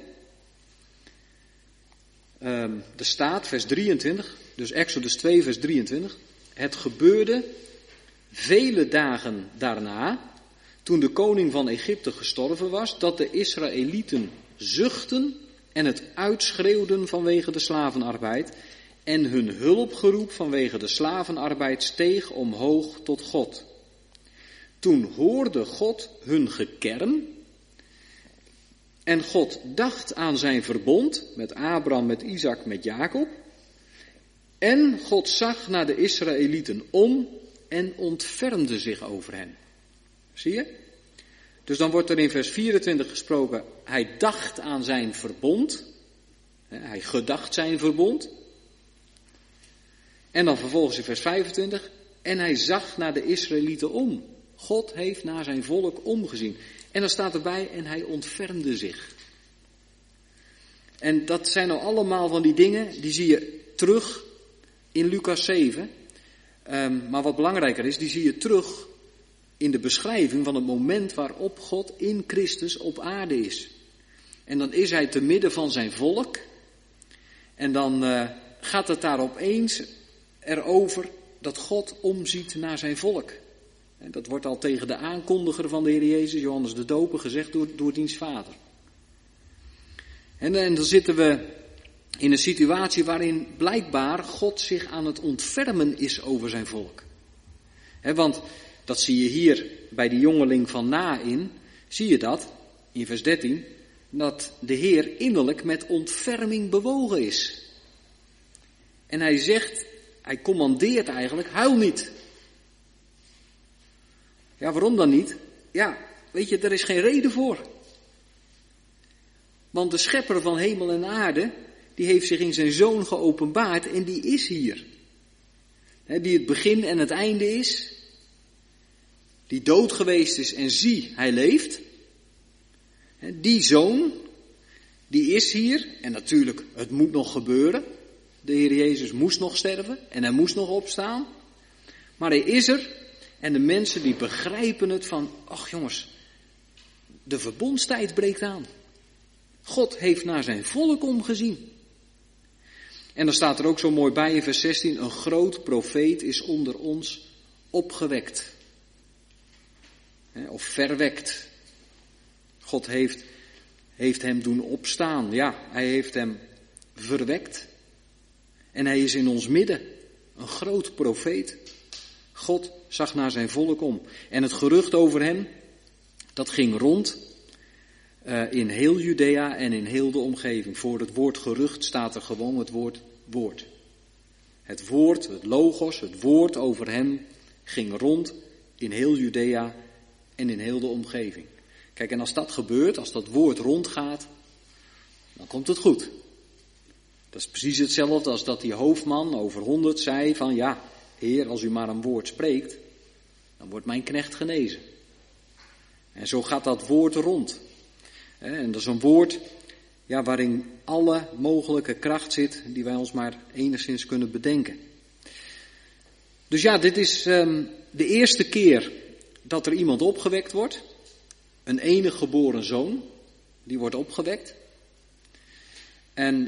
Er staat, vers 23, dus Exodus 2, vers 23. Het gebeurde vele dagen daarna, toen de koning van Egypte gestorven was, dat de Israëlieten zuchtten en het uitschreeuwden vanwege de slavenarbeid. En hun hulpgeroep vanwege de slavenarbeid steeg omhoog tot God. Toen hoorde God hun gekerm. En God dacht aan zijn verbond met Abraham, met Isaac, met Jacob. En God zag naar de Israëlieten om en ontfermde zich over hen. Zie je? Dus dan wordt er in vers 24 gesproken, hij dacht aan zijn verbond. Hij gedacht zijn verbond. En dan vervolgens in vers 25, en hij zag naar de Israëlieten om. God heeft naar zijn volk omgezien. En dan staat erbij, en hij ontfermde zich. En dat zijn nou allemaal van die dingen, die zie je terug in Lucas 7. Maar wat belangrijker is, die zie je terug in de beschrijving van het moment waarop God in Christus op aarde is. En dan is hij te midden van zijn volk. En dan gaat het daar opeens erover dat God omziet naar zijn volk. En dat wordt al tegen de aankondiger van de Heer Jezus, Johannes de Doper, gezegd door diens vader. En dan zitten we in een situatie waarin blijkbaar God zich aan het ontfermen is over zijn volk. Want dat zie je hier bij die jongeling van Naïn, zie je dat, in vers 13, dat de Heer innerlijk met ontferming bewogen is. En hij zegt, hij commandeert eigenlijk, huil niet. Ja, waarom dan niet? Ja, weet je, er is geen reden voor. Want de schepper van hemel en aarde, die heeft zich in zijn zoon geopenbaard en die is hier. Die het begin en het einde is. Die dood geweest is en zie, hij leeft. Die zoon, die is hier. En natuurlijk, het moet nog gebeuren. De Heer Jezus moest nog sterven en hij moest nog opstaan. Maar hij is er. En de mensen die begrijpen het van, ach jongens, de verbondstijd breekt aan. God heeft naar zijn volk omgezien. En dan staat er ook zo mooi bij in vers 16, een groot profeet is onder ons opgewekt. Of verwekt. God heeft hem doen opstaan. Ja, hij heeft hem verwekt. En hij is in ons midden. Een groot profeet. God zag naar zijn volk om. En het gerucht over hem, dat ging rond in heel Judea en in heel de omgeving. Voor het woord gerucht staat er gewoon het woord woord. Het woord, het logos, het woord over hem ging rond in heel Judea en in heel de omgeving. Kijk, en als dat gebeurt, als dat woord rondgaat, dan komt het goed. Dat is precies hetzelfde als dat die hoofdman over 100 zei van ja, Heer, als u maar een woord spreekt, dan wordt mijn knecht genezen. En zo gaat dat woord rond. En dat is een woord waarin alle mogelijke kracht zit die wij ons maar enigszins kunnen bedenken. Dus ja, dit is de eerste keer dat er iemand opgewekt wordt. Een enig geboren zoon, die wordt opgewekt. En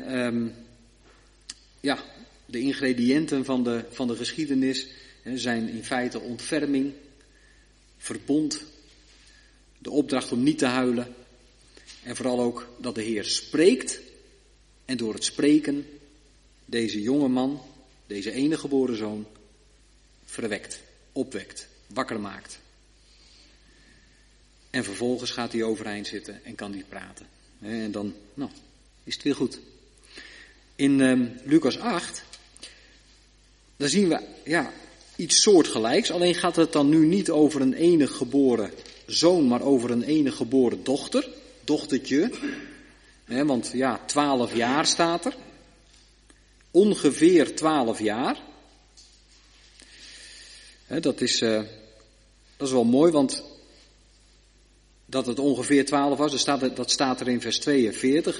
de ingrediënten van de geschiedenis zijn in feite ontferming, verbond, de opdracht om niet te huilen. En vooral ook dat de Heer spreekt en door het spreken deze jonge man, deze enige geboren zoon, verwekt, opwekt, wakker maakt. En vervolgens gaat hij overeind zitten en kan hij praten. En dan is het weer goed. In Lucas 8, daar zien we iets soortgelijks. Alleen gaat het dan nu niet over een enig geboren zoon, maar over een enig geboren dochter. Dochtertje. Want 12 jaar staat er. Ongeveer 12 jaar. Dat is wel mooi, want dat het ongeveer 12 was, dat staat er in vers 42.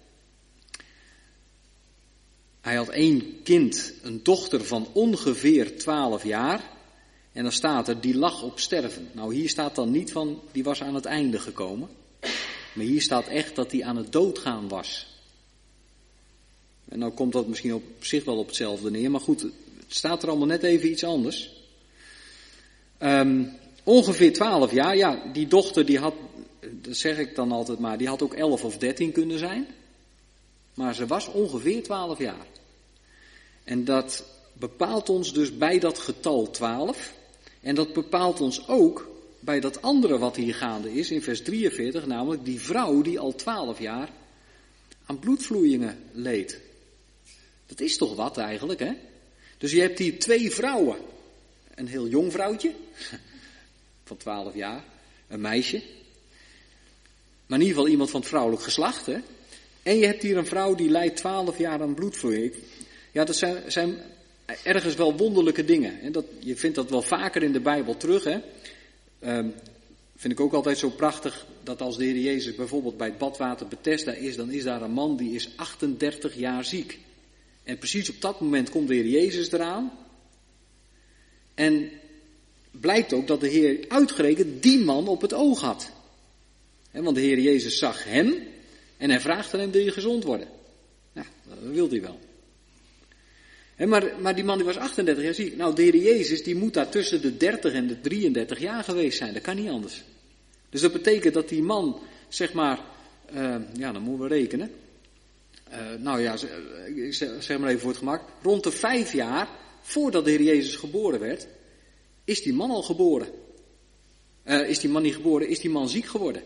Hij had 1 kind, een dochter van ongeveer 12 jaar. En dan staat er, die lag op sterven. Nou, hier staat dan niet van, die was aan het einde gekomen. Maar hier staat echt dat hij aan het doodgaan was. En nou komt dat misschien op zich wel op hetzelfde neer. Maar goed, het staat er allemaal net even iets anders. Ongeveer 12 jaar. Die dochter die had, dat zeg ik dan altijd maar, die had ook 11 of 13 kunnen zijn. Maar ze was ongeveer 12 jaar. En dat bepaalt ons dus bij dat getal 12. En dat bepaalt ons ook bij dat andere wat hier gaande is in vers 43. Namelijk die vrouw die al 12 jaar aan bloedvloeien leed. Dat is toch wat eigenlijk, hè? Dus je hebt hier 2 vrouwen. Een heel jong vrouwtje. Van 12 jaar. Een meisje. Maar in ieder geval iemand van het vrouwelijk geslacht, hè? En je hebt hier een vrouw die lijdt 12 jaar aan bloedvloeien. Ja, dat zijn ergens wel wonderlijke dingen. Je vindt dat wel vaker in de Bijbel terug. Hè? Vind ik ook altijd zo prachtig dat als de Heer Jezus bijvoorbeeld bij het badwater Bethesda is, dan is daar een man die is 38 jaar ziek. En precies op dat moment komt de Heer Jezus eraan. En blijkt ook dat de Heer uitgerekend die man op het oog had. Want de Heer Jezus zag hem en hij vraagt aan hem, wil je gezond worden? Ja, dat wil hij wel. Maar die man die was 38 jaar ziek. Nou, de Heer Jezus die moet daar tussen de 30 en de 33 jaar geweest zijn. Dat kan niet anders. Dus dat betekent dat die man, zeg maar, dan moeten we rekenen. Ik zeg maar even voor het gemak. Rond de 5 jaar voordat de Heer Jezus geboren werd, is die man al geboren. Is die man niet geboren, is die man ziek geworden.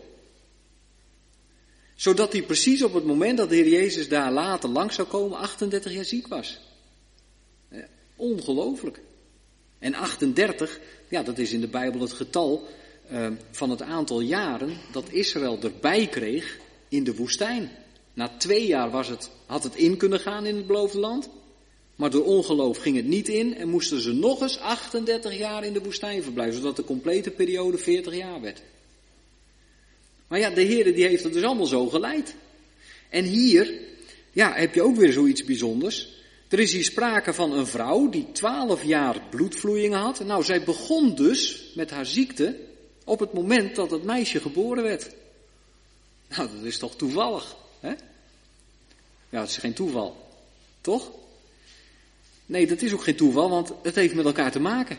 Zodat hij precies op het moment dat de Heer Jezus daar later langs zou komen, 38 jaar ziek was. Ongelooflijk. En 38, dat is in de Bijbel het getal van het aantal jaren dat Israël erbij kreeg in de woestijn. Na 2 jaar had het in kunnen gaan in het beloofde land. Maar door ongeloof ging het niet in en moesten ze nog eens 38 jaar in de woestijn verblijven, zodat de complete periode 40 jaar werd. Maar de Heer die heeft het dus allemaal zo geleid. En hier, heb je ook weer zoiets bijzonders. Er is hier sprake van een vrouw die 12 jaar bloedvloeien had. Nou, zij begon dus met haar ziekte op het moment dat het meisje geboren werd. Nou, dat is toch toevallig, hè? Ja, het is geen toeval, toch? Nee, dat is ook geen toeval, want het heeft met elkaar te maken.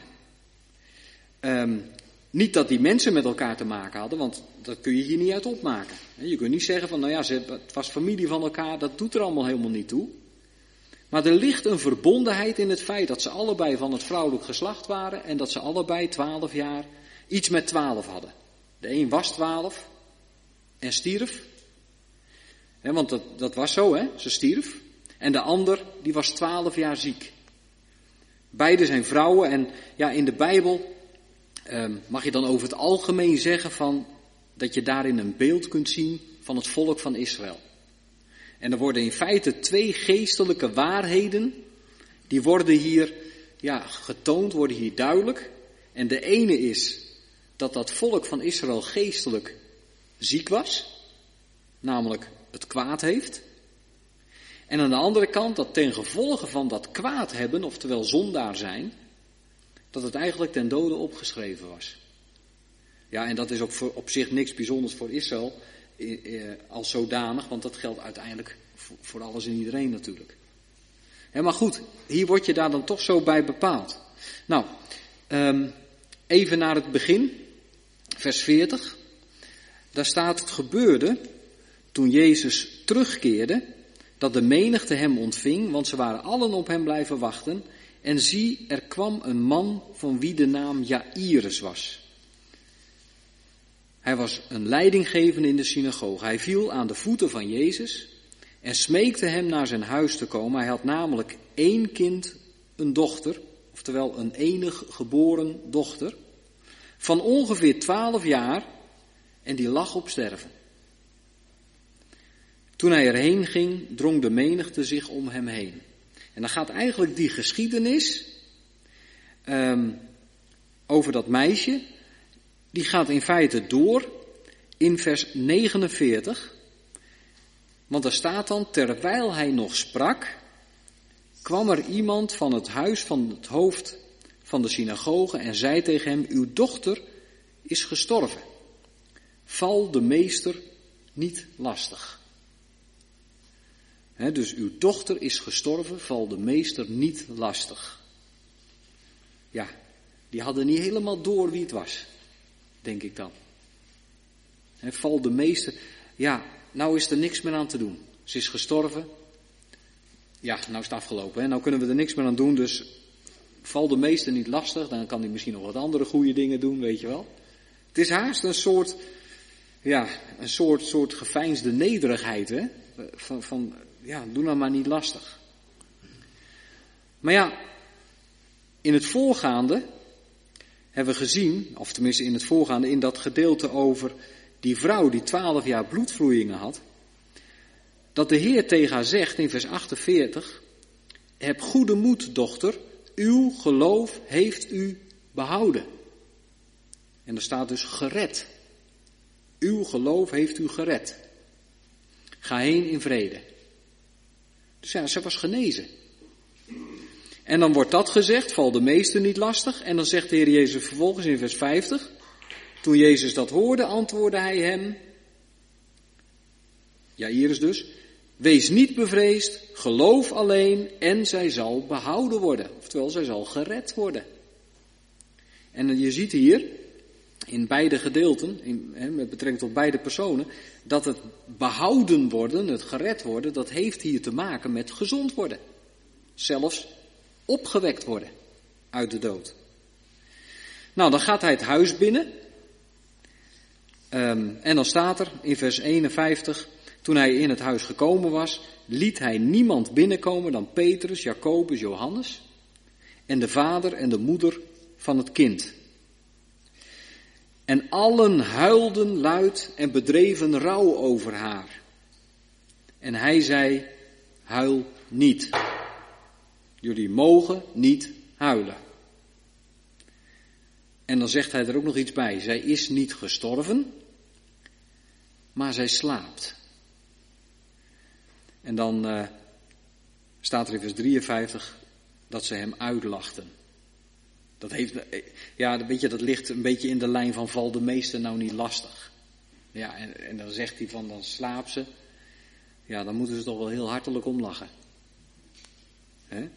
Niet dat die mensen met elkaar te maken hadden, want dat kun je hier niet uit opmaken. Je kunt niet zeggen van, het was familie van elkaar, dat doet er allemaal helemaal niet toe. Maar er ligt een verbondenheid in het feit dat ze allebei van het vrouwelijk geslacht waren en dat ze allebei 12 jaar iets met 12 hadden. De een was 12 en stierf. Want dat was zo, hè? Ze stierf. En de ander, die was 12 jaar ziek. Beide zijn vrouwen en in de Bijbel mag je dan over het algemeen zeggen van dat je daarin een beeld kunt zien van het volk van Israël. En er worden in feite 2 geestelijke waarheden, die worden hier getoond, worden hier duidelijk. En de ene is dat volk van Israël geestelijk ziek was, namelijk het kwaad heeft. En aan de andere kant dat ten gevolge van dat kwaad hebben, oftewel zondaar zijn, dat het eigenlijk ten dode opgeschreven was. Ja, en dat is ook op zich niks bijzonders voor Israël als zodanig, want dat geldt uiteindelijk voor alles en iedereen natuurlijk. Maar goed, hier word je daar dan toch zo bij bepaald. Nou, even naar het begin, vers 40. Daar staat: het gebeurde toen Jezus terugkeerde, dat de menigte hem ontving, want ze waren allen op hem blijven wachten. En zie, er kwam een man van wie de naam Jaïrus was. Hij was een leidinggevende in de synagoge. Hij viel aan de voeten van Jezus en smeekte hem naar zijn huis te komen. Hij had namelijk 1 kind, een dochter, oftewel een enig geboren dochter, van ongeveer 12 jaar en die lag op sterven. Toen hij erheen ging, drong de menigte zich om hem heen. En dan gaat eigenlijk die geschiedenis over dat meisje, die gaat in feite door in vers 49. Want daar staat dan: terwijl hij nog sprak, kwam er iemand van het huis van het hoofd van de synagoge en zei tegen hem: uw dochter is gestorven. Val de meester niet lastig. Dus uw dochter is gestorven, val de meester niet lastig. Ja, die hadden niet helemaal door wie het was, denk ik dan. Val de meester, nou is er niks meer aan te doen. Ze is gestorven. Ja, nou is het afgelopen. Nou kunnen we er niks meer aan doen, dus val de meester niet lastig. Dan kan hij misschien nog wat andere goede dingen doen, weet je wel. Het is haast een soort geveinsde nederigheid, hè. Doe nou maar niet lastig. Maar in het voorgaande hebben we gezien, of tenminste in het voorgaande, in dat gedeelte over die vrouw die 12 jaar bloedvloeien had, dat de Heer tegen haar zegt in vers 48, heb goede moed, dochter, uw geloof heeft u behouden. En er staat dus gered. Uw geloof heeft u gered. Ga heen in vrede. Dus ze was genezen. En dan wordt dat gezegd, val de meester niet lastig. En dan zegt de Heer Jezus vervolgens in vers 50. Toen Jezus dat hoorde, antwoordde hij hem, Jaïrus dus, Wees niet bevreesd, geloof alleen en zij zal behouden worden. Oftewel, zij zal gered worden. En je ziet hier in beide gedeelten, met betrekking tot beide personen, dat het behouden worden, het gered worden, dat heeft hier te maken met gezond worden. Zelfs opgewekt worden uit de dood. Nou, dan gaat hij het huis binnen. En dan staat er in vers 51, toen hij in het huis gekomen was, liet hij niemand binnenkomen dan Petrus, Jacobus, Johannes en de vader en de moeder van het kind. En allen huilden luid en bedreven rouw over haar. En hij zei, huil niet. Jullie mogen niet huilen. En dan zegt hij er ook nog iets bij. Zij is niet gestorven, maar zij slaapt. En dan staat er in vers 53 dat ze hem uitlachten. Dat heeft, ja, weet je, dat ligt een beetje in de lijn van val de meesten nou niet lastig. Ja, en dan zegt hij van, dan slaapt ze. Ja, dan moeten ze toch wel heel hartelijk om lachen. Hè?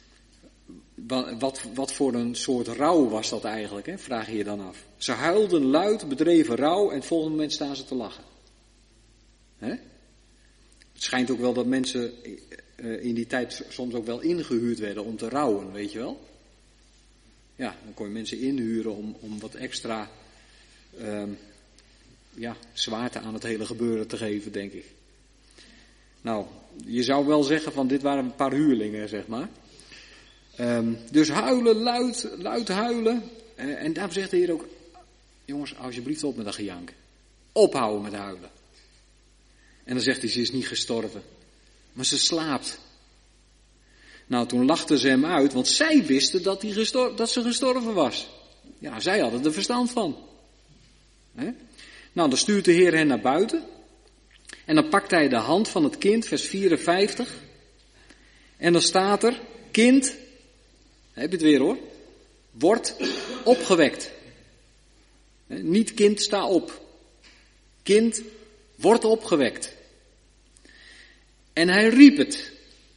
Wat voor een soort rouw was dat eigenlijk, hè? Vraag je je dan af. Ze huilden luid, bedreven rouw en het volgende moment staan ze te lachen. Hè? Het schijnt ook wel dat mensen in die tijd soms ook wel ingehuurd werden om te rouwen, weet je wel. Ja, dan kon je mensen inhuren om wat extra zwaarte aan het hele gebeuren te geven, denk ik. Nou, je zou wel zeggen van dit waren een paar huurlingen, zeg maar. Dus huilen, luid huilen. En daarom zegt de Heer ook, jongens, alsjeblieft op met dat gejank. Ophouden met huilen. En dan zegt hij, ze is niet gestorven, maar ze slaapt. Nou, toen lachten ze hem uit, want zij wisten dat ze gestorven was. Ja, zij hadden er verstand van. Hè? Nou, dan stuurt de Heer hen naar buiten. En dan pakt hij de hand van het kind, vers 54. En dan staat er, kind, heb je het weer hoor, wordt opgewekt. Niet kind, sta op. Kind, wordt opgewekt. En hij riep het.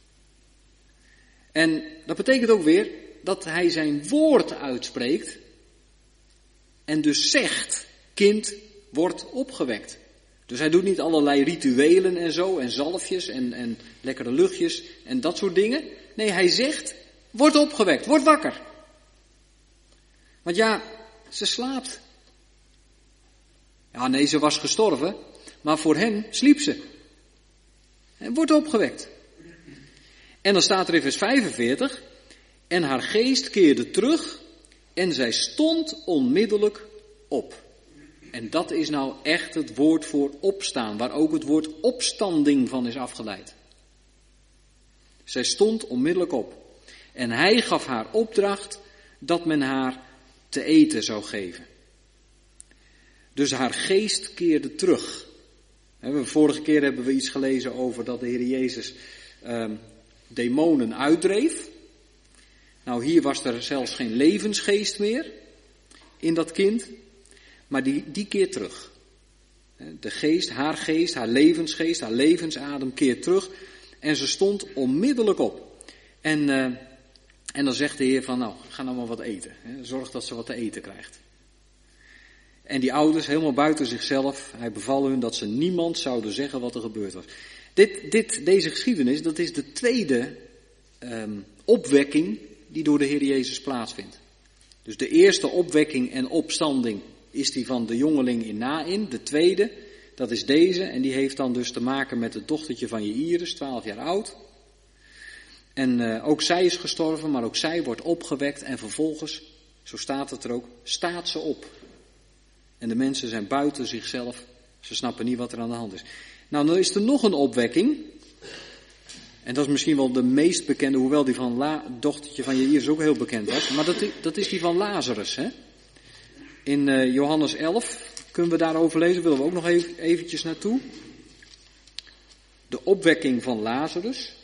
En dat betekent ook weer dat hij zijn woord uitspreekt. En dus zegt, kind, wordt opgewekt. Dus hij doet niet allerlei rituelen en zo, en zalfjes en lekkere luchtjes en dat soort dingen. Nee, hij zegt, word opgewekt, word wakker. Want ja, ze slaapt. Ja, nee, ze was gestorven, maar voor hen sliep ze. En wordt opgewekt. En dan staat er in vers 45, en haar geest keerde terug en zij stond onmiddellijk op. En dat is nou echt het woord voor opstaan, waar ook het woord opstanding van is afgeleid. Zij stond onmiddellijk op. En hij gaf haar opdracht dat men haar te eten zou geven. Dus haar geest keerde terug. Vorige keer hebben we iets gelezen over dat de Heer Jezus demonen uitdreef. Nou, hier was er zelfs geen levensgeest meer in dat kind. Maar die keert terug. De geest, haar levensgeest, haar levensadem keert terug. En ze stond onmiddellijk op. En dan zegt de Heer van, nou, ga nou maar wat eten. Zorg dat ze wat te eten krijgt. En die ouders, helemaal buiten zichzelf, hij beval hun dat ze niemand zouden zeggen wat er gebeurd was. Deze geschiedenis, dat is de tweede opwekking die door de Heer Jezus plaatsvindt. Dus de eerste opwekking en opstanding is die van de jongeling in Naïn. De tweede, dat is deze. En die heeft dan dus te maken met het dochtertje van Jaïrus, 12 jaar oud. En ook zij is gestorven, maar ook zij wordt opgewekt. En vervolgens, zo staat het er ook, staat ze op. En de mensen zijn buiten zichzelf. Ze snappen niet wat er aan de hand is. Nou, dan is er nog een opwekking. En dat is misschien wel de meest bekende, hoewel die van dochtertje van Jaïrus ook heel bekend was. Maar dat is die van Lazarus, hè. In Johannes 11 kunnen we daarover lezen, willen we ook nog eventjes naartoe. De opwekking van Lazarus.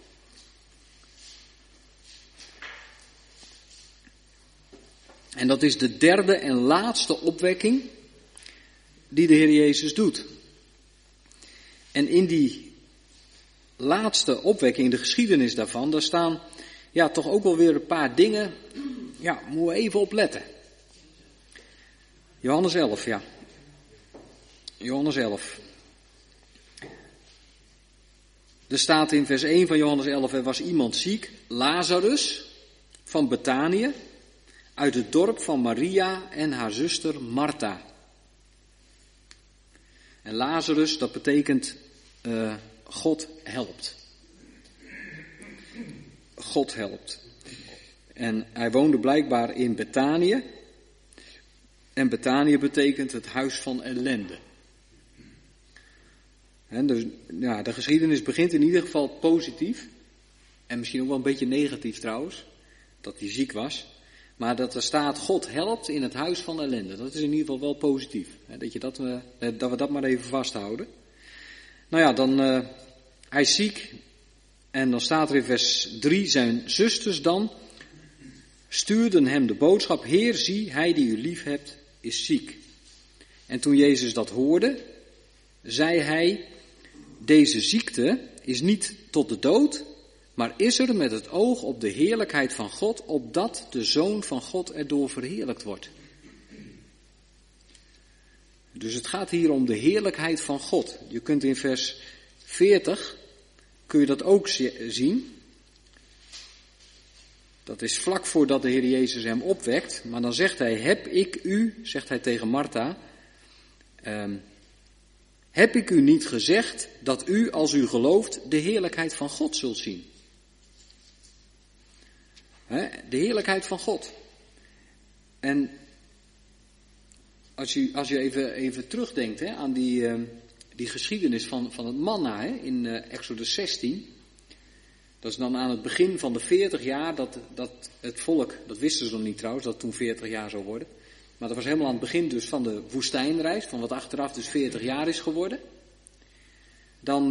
En dat is de derde en laatste opwekking die de Heer Jezus doet. En in die laatste opwekking, de geschiedenis daarvan, daar staan toch ook wel weer een paar dingen, moeten we even op letten. Johannes 11, Johannes 11. Er staat in vers 1 van Johannes 11, er was iemand ziek, Lazarus van Betanië, uit het dorp van Maria en haar zuster Martha. En Lazarus, dat betekent God helpt. God helpt. En hij woonde blijkbaar in Betanië. En Betanië betekent het huis van ellende. En dus, de geschiedenis begint in ieder geval positief. En misschien ook wel een beetje negatief trouwens. Dat hij ziek was. Maar dat er staat, God helpt in het huis van ellende. Dat is in ieder geval wel positief. Dat we dat maar even vasthouden. Hij is ziek. En dan staat er in vers 3, zijn zusters dan stuurden hem de boodschap, Heer, zie, hij die u lief hebt, is ziek. En toen Jezus dat hoorde, zei hij, deze ziekte is niet tot de dood, maar is er met het oog op de heerlijkheid van God, opdat de Zoon van God erdoor verheerlijkt wordt. Dus het gaat hier om de heerlijkheid van God. Je kunt in vers 40, kun je dat ook zien. Dat is vlak voordat de Heer Jezus hem opwekt. Maar dan zegt hij, heb ik u, zegt hij tegen Martha, heb ik u niet gezegd dat u, als u gelooft, de heerlijkheid van God zult zien? De heerlijkheid van God. En als je even terugdenkt aan die geschiedenis van het manna in Exodus 16. Dat is dan aan het begin van de 40 jaar dat het volk, dat wisten ze nog niet trouwens, dat het toen 40 jaar zou worden. Maar dat was helemaal aan het begin dus van de woestijnreis, van wat achteraf dus 40 jaar is geworden. Dan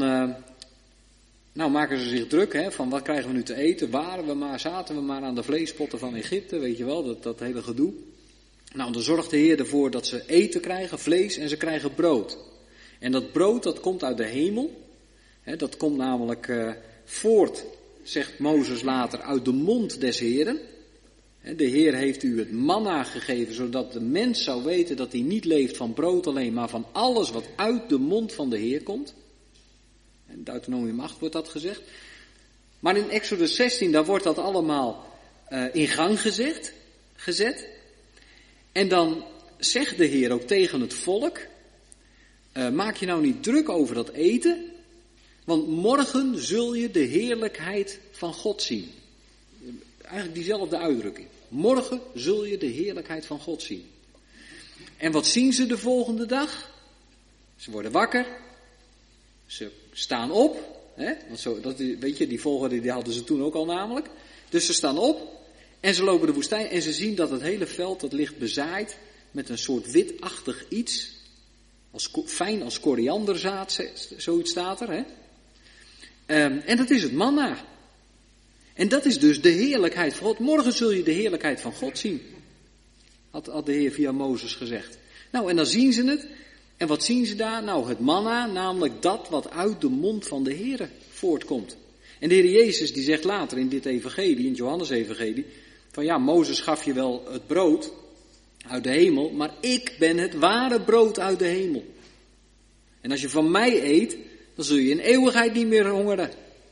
maken ze zich druk van wat krijgen we nu te eten, zaten we maar aan de vleespotten van Egypte, weet je wel, dat hele gedoe. Dan zorgt de Heer ervoor dat ze eten krijgen, vlees, en ze krijgen brood. En dat brood, dat komt uit de hemel. Dat komt namelijk voort, zegt Mozes later, uit de mond des Heeren. De Heer heeft u het manna gegeven, zodat de mens zou weten dat hij niet leeft van brood alleen, maar van alles wat uit de mond van de Heer komt. In Deuteronomium 8 wordt dat gezegd. Maar in Exodus 16, daar wordt dat allemaal in gang gezet. En dan zegt de Heer ook tegen het volk, maak je nou niet druk over dat eten, want morgen zul je de heerlijkheid van God zien. Eigenlijk diezelfde uitdrukking. Morgen zul je de heerlijkheid van God zien. En wat zien ze de volgende dag? Ze worden wakker. Ze staan op. Want die volgorde die hadden ze toen ook al namelijk. Dus ze staan op. En ze lopen de woestijn. En ze zien dat het hele veld dat ligt bezaaid met een soort witachtig iets. Fijn als korianderzaad, zoiets staat er. En dat is het manna. En dat is dus de heerlijkheid van God. Morgen zul je de heerlijkheid van God zien. Had de Heer via Mozes gezegd. En dan zien ze het. En wat zien ze daar? Het manna, namelijk dat wat uit de mond van de Heer voortkomt. En de Heer Jezus die zegt later in dit evangelie, in het Johannes-evangelie, van Mozes gaf je wel het brood uit de hemel, maar ik ben het ware brood uit de hemel. En als je van mij eet, dan zul je in eeuwigheid niet meer hongeren.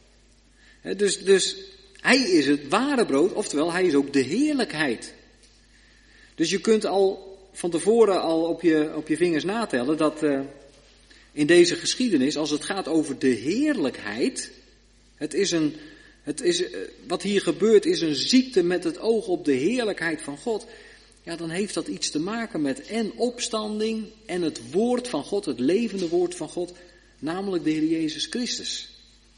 Dus hij is het ware brood, oftewel hij is ook de heerlijkheid. Dus je kunt al van tevoren al op je vingers natellen dat in deze geschiedenis, als het gaat over de heerlijkheid, wat hier gebeurt is een ziekte met het oog op de heerlijkheid van God. Dan heeft dat iets te maken met en opstanding en het woord van God, het levende woord van God, namelijk de Heer Jezus Christus.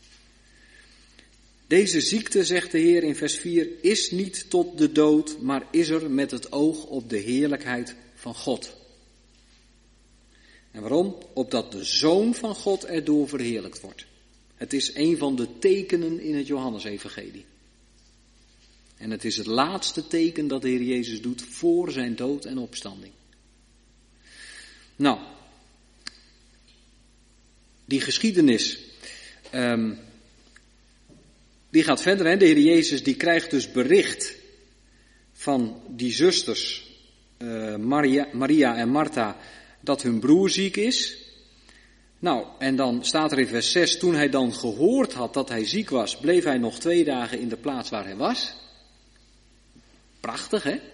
Deze ziekte, zegt de Heer in vers 4, is niet tot de dood, maar is er met het oog op de heerlijkheid van God. En waarom? Opdat de Zoon van God erdoor verheerlijkt wordt. Het is een van de tekenen in het Johannes-evangelie. En het is het laatste teken dat de Heer Jezus doet voor zijn dood en opstanding. Die geschiedenis, die gaat verder, hè? De Heer Jezus die krijgt dus bericht van die zusters, Maria en Martha, dat hun broer ziek is. Nou, en dan staat er in vers 6, toen hij dan gehoord had dat hij ziek was, bleef hij nog 2 dagen in de plaats waar hij was. Prachtig, hè?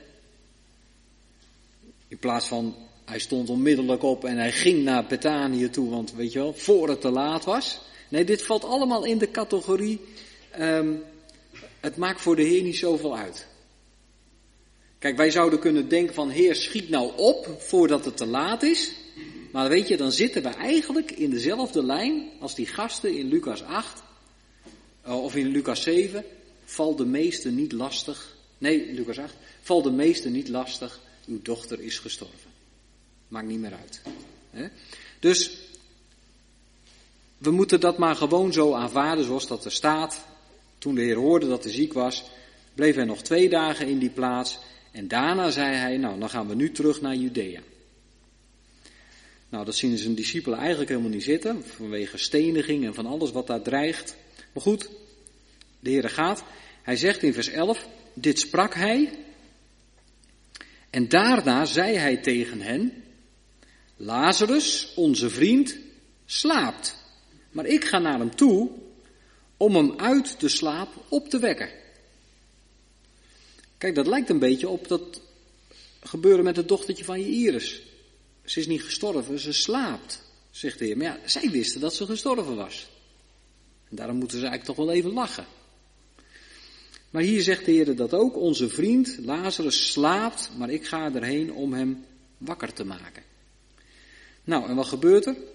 In plaats van, hij stond onmiddellijk op en hij ging naar Betanië toe, want weet je wel, voor het te laat was. Nee, dit valt allemaal in de categorie, het maakt voor de Heer niet zoveel uit. Kijk, wij zouden kunnen denken van, Heer, schiet nou op voordat het te laat is. Maar weet je, dan zitten we eigenlijk in dezelfde lijn als die gasten in Lucas 8, of in Lucas 7. Val de meeste niet lastig. Nee, Lucas 8. Val de meeste niet lastig, uw dochter is gestorven. Maakt niet meer uit. Hè? Dus, we moeten dat maar gewoon zo aanvaarden zoals dat er staat. Toen de Heer hoorde dat hij ziek was, bleef hij nog 2 dagen in die plaats. En daarna zei hij, nou, dan gaan we nu terug naar Judea. Nou, dat zien zijn discipelen eigenlijk helemaal niet zitten, vanwege steniging en van alles wat daar dreigt. Maar goed, de Heer gaat. Hij zegt in vers 11, dit sprak hij. En daarna zei hij tegen hen, Lazarus, onze vriend, slaapt. Maar ik ga naar hem toe om hem uit de slaap op te wekken. Kijk, dat lijkt een beetje op dat gebeuren met het dochtertje van Jaïrus. Ze is niet gestorven, ze slaapt, zegt de Heer. Maar ja, zij wisten dat ze gestorven was. En daarom moeten ze eigenlijk toch wel even lachen. Maar hier zegt de Heer dat ook. Onze vriend Lazarus slaapt, maar ik ga erheen om hem wakker te maken. Nou, en wat gebeurt er?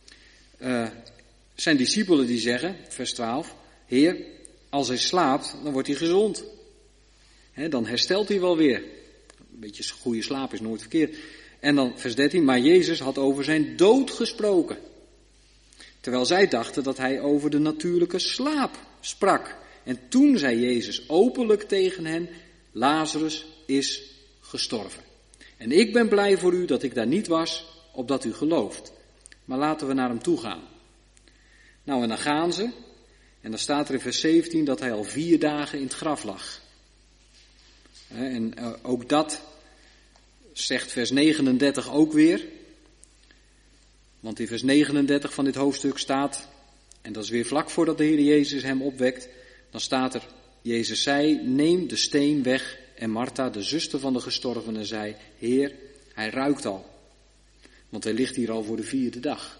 Zijn discipelen die zeggen, vers 12, Heer, als hij slaapt, dan wordt hij gezond. Dan herstelt hij wel weer. Een beetje goede slaap is nooit verkeerd. En dan vers 13, maar Jezus had over zijn dood gesproken. Terwijl zij dachten dat hij over de natuurlijke slaap sprak. En toen zei Jezus openlijk tegen hen, Lazarus is gestorven. En ik ben blij voor u dat ik daar niet was, opdat u gelooft. Maar laten we naar hem toe gaan. Nou, en dan gaan ze. En dan staat er in vers 17 dat hij al 4 dagen in het graf lag. En ook dat zegt vers 39 ook weer. Want in vers 39 van dit hoofdstuk staat, en dat is weer vlak voordat de Heer Jezus hem opwekt, dan staat er, Jezus zei, neem de steen weg. En Martha, de zuster van de gestorvene, zei, Heer, hij ruikt al. Want hij ligt hier al voor de 4e dag.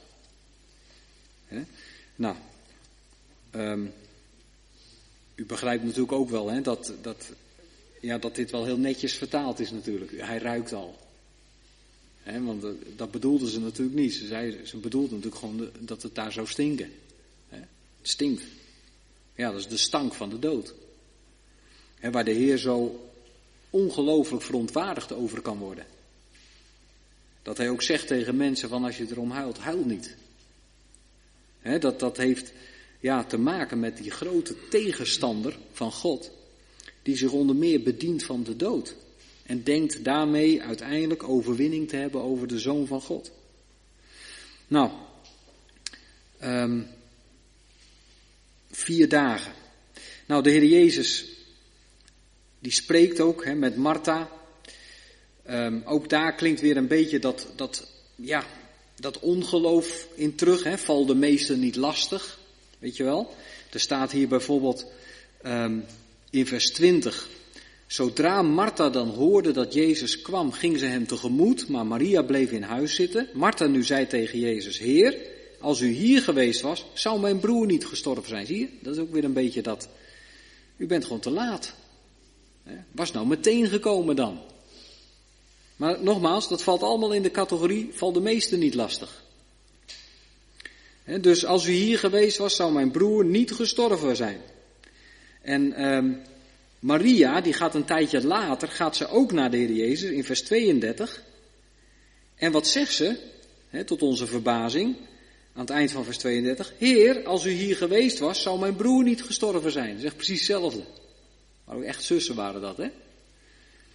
Nou, u begrijpt natuurlijk ook wel dat dit wel heel netjes vertaald is natuurlijk. Hij ruikt al. Want dat bedoelden ze natuurlijk niet. Ze bedoelden natuurlijk gewoon dat het daar zou stinken. Het stinkt. Ja, dat is de stank van de dood. Waar de Heer zo ongelooflijk verontwaardigd over kan worden. Dat hij ook zegt tegen mensen van als je erom huilt, huil niet. Dat heeft te maken met die grote tegenstander van God. Die zich onder meer bedient van de dood. En denkt daarmee uiteindelijk overwinning te hebben over de Zoon van God. Nou, 4 dagen. Nou, de Heer Jezus, die spreekt ook met Martha. Ook daar klinkt weer een beetje dat ongeloof in terug. Val de meesten niet lastig, weet je wel. Er staat hier bijvoorbeeld in vers 20. Zodra Martha dan hoorde dat Jezus kwam, ging ze hem tegemoet, maar Maria bleef in huis zitten. Martha nu zei tegen Jezus, Heer, als u hier geweest was, zou mijn broer niet gestorven zijn. Zie je, dat is ook weer een beetje dat, u bent gewoon te laat. Was nou meteen gekomen dan. Maar nogmaals, dat valt allemaal in de categorie, valt de meesten niet lastig. Dus als u hier geweest was, zou mijn broer niet gestorven zijn. En Maria, die gaat een tijdje later, gaat ze ook naar de Heer Jezus in vers 32. En wat zegt ze, tot onze verbazing, aan het eind van vers 32. Heer, als u hier geweest was, zou mijn broer niet gestorven zijn. Dat is echt precies hetzelfde. Maar ook echt zussen waren dat, hè.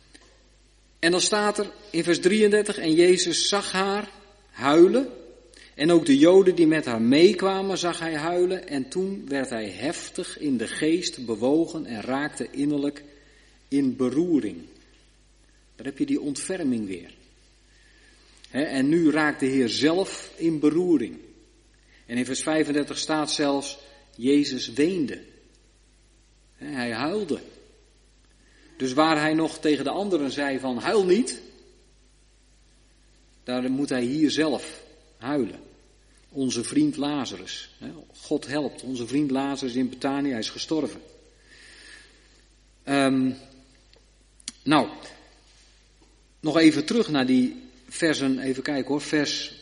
En dan staat er in vers 33, en Jezus zag haar huilen. En ook de Joden die met haar meekwamen zag hij huilen en toen werd hij heftig in de geest bewogen en raakte innerlijk in beroering. Daar heb je die ontferming weer. En nu raakt de Heer zelf in beroering. En in vers 35 staat zelfs, Jezus weende. Hij huilde. Dus waar hij nog tegen de anderen zei van huil niet, daar moet hij hier zelf huilen. Onze vriend Lazarus. God helpt. Onze vriend Lazarus in Betanië, hij is gestorven. Nog even terug naar die versen, even kijken hoor, vers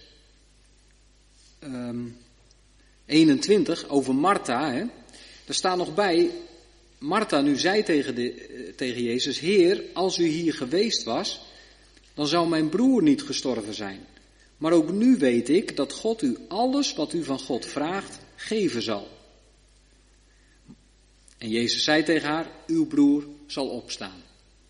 21 over Martha. Daar staat nog bij, Martha nu zei tegen Jezus, Heer, als u hier geweest was, dan zou mijn broer niet gestorven zijn. Maar ook nu weet ik dat God u alles wat u van God vraagt, geven zal. En Jezus zei tegen haar, uw broer zal opstaan.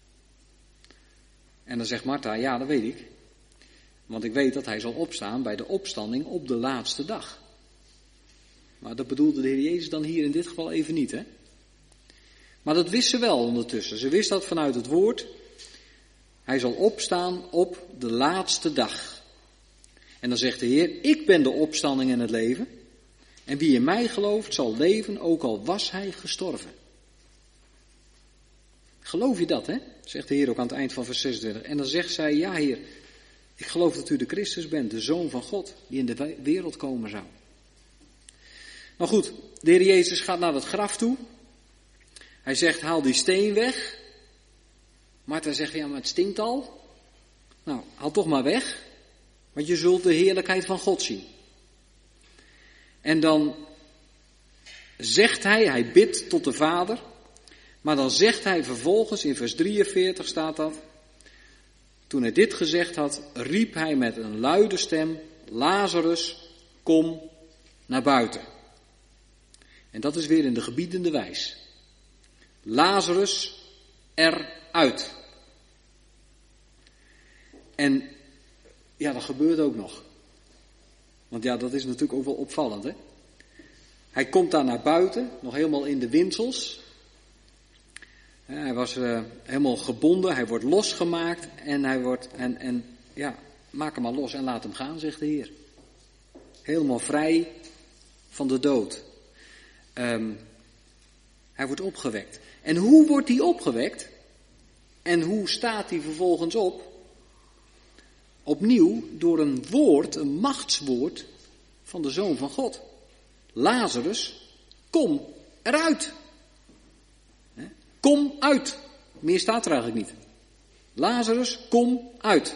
En dan zegt Martha, ja, dat weet ik. Want ik weet dat hij zal opstaan bij de opstanding op de laatste dag. Maar dat bedoelde de Heer Jezus dan hier in dit geval even niet, hè? Maar dat wist ze wel ondertussen. Ze wist dat vanuit het woord. Hij zal opstaan op de laatste dag. En dan zegt de Heer, ik ben de opstanding en het leven. En wie in mij gelooft zal leven, ook al was hij gestorven. Geloof je dat, hè? Zegt de Heer ook aan het eind van vers 26. En dan zegt zij, ja Heer, ik geloof dat u de Christus bent, de Zoon van God, die in de wereld komen zou. Nou goed, de Heer Jezus gaat naar het graf toe. Hij zegt, haal die steen weg. Martha zegt, ja, maar het stinkt al. Nou, haal toch maar weg, want je zult de heerlijkheid van God zien. En dan zegt hij bidt tot de Vader, maar dan zegt hij vervolgens, in vers 43 staat dat, toen hij dit gezegd had, riep hij met een luide stem, Lazarus, kom naar buiten. En dat is weer in de gebiedende wijs. Lazarus, eruit. En ja, dat gebeurt ook nog. Want ja, dat is natuurlijk ook wel opvallend, hè. Hij komt daar naar buiten, nog helemaal in de windsels. Hij was helemaal gebonden, hij wordt losgemaakt en hij wordt, maak hem maar los en laat hem gaan, zegt de Heer. Helemaal vrij van de dood. Hij wordt opgewekt. En hoe wordt hij opgewekt? En hoe staat hij vervolgens op? Opnieuw door een woord, een machtswoord van de Zoon van God. Lazarus, kom eruit. Kom uit. Meer staat er eigenlijk niet. Lazarus, kom uit.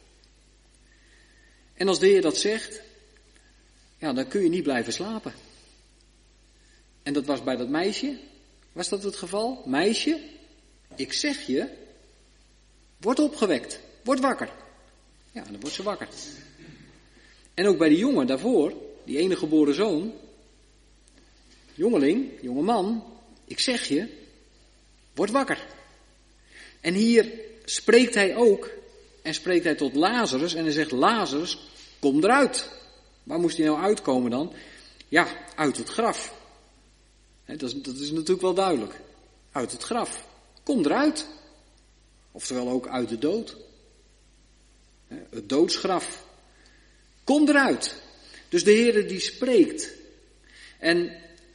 En als de Heer dat zegt, ja, dan kun je niet blijven slapen. En dat was bij dat meisje. Was dat het geval? Meisje, ik zeg je, word opgewekt, word wakker. Ja, dan wordt ze wakker. En ook bij die jongen daarvoor, die enige geboren zoon, jongeling, jongeman, ik zeg je, word wakker. En hier spreekt hij ook, en spreekt hij tot Lazarus, en hij zegt, Lazarus, kom eruit. Waar moest hij nou uitkomen dan? Ja, uit het graf. Dat is natuurlijk wel duidelijk. Uit het graf. Kom eruit. Oftewel ook uit de dood. Het doodsgraf. Kom eruit. Dus de Heer die spreekt. En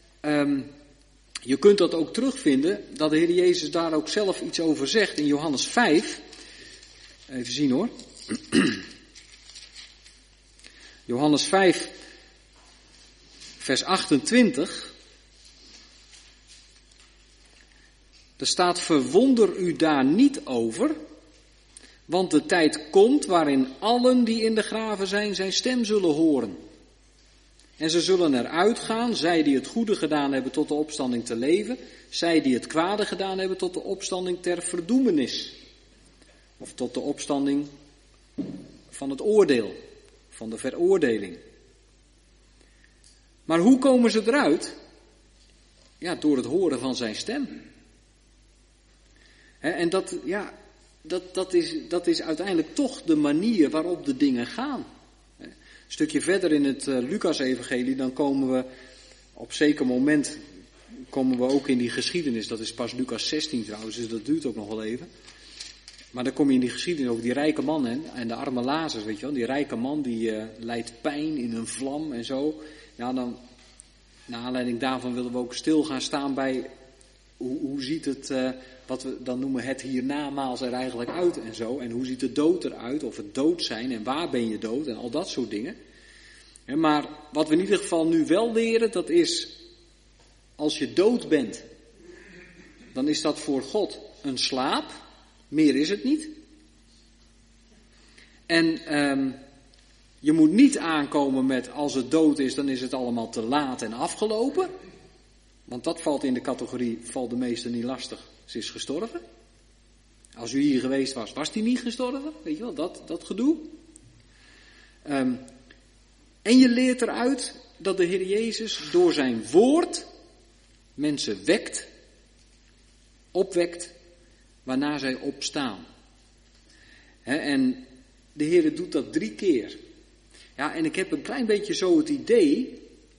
je kunt dat ook terugvinden, dat de Heer Jezus daar ook zelf iets over zegt in Johannes 5. Even zien hoor. Johannes 5, vers 28. Er staat, verwonder u daar niet over, want de tijd komt waarin allen die in de graven zijn stem zullen horen. En ze zullen eruit gaan, zij die het goede gedaan hebben tot de opstanding te leven, zij die het kwade gedaan hebben tot de opstanding ter verdoemenis. Of tot de opstanding van het oordeel, van de veroordeling. Maar hoe komen ze eruit? Ja, door het horen van zijn stem. En dat is uiteindelijk toch de manier waarop de dingen gaan. stukje verder in het Lucas-evangelie, dan komen we op zeker moment ook in die geschiedenis. Dat is pas Lucas 16 trouwens, dus dat duurt ook nog wel even. Maar dan kom je in die geschiedenis over die rijke man en de arme Lazarus, weet je wel. Die rijke man die lijdt pijn in een vlam en zo. Ja, dan, naar aanleiding daarvan willen we ook stil gaan staan bij hoe ziet het, wat we dan noemen het hiernamaals er eigenlijk uit en zo. En hoe ziet de dood eruit, of het dood zijn en waar ben je dood en al dat soort dingen. Maar wat we in ieder geval nu wel leren, dat is, als je dood bent, dan is dat voor God een slaap. Meer is het niet. En je moet niet aankomen met als het dood is, dan is het allemaal te laat en afgelopen. Want dat valt in de categorie, valt de meesten niet lastig. Ze is gestorven. Als u hier geweest was, was die niet gestorven? Weet je wel, dat gedoe. En je leert eruit dat de Heer Jezus door zijn woord mensen opwekt, waarna zij opstaan. En de Heer doet dat 3 keer. Ja, en ik heb een klein beetje zo het idee,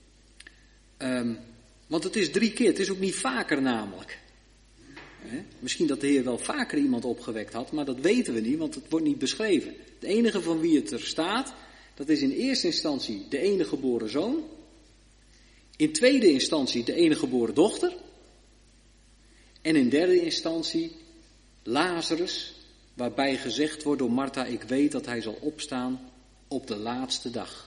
want het is 3 keer, het is ook niet vaker namelijk. Misschien dat de Heer wel vaker iemand opgewekt had, maar dat weten we niet, want het wordt niet beschreven. De enige van wie het er staat, dat is in eerste instantie de enige geboren zoon. In tweede instantie de enige geboren dochter. En in derde instantie Lazarus, waarbij gezegd wordt door Martha, ik weet dat hij zal opstaan op de laatste dag.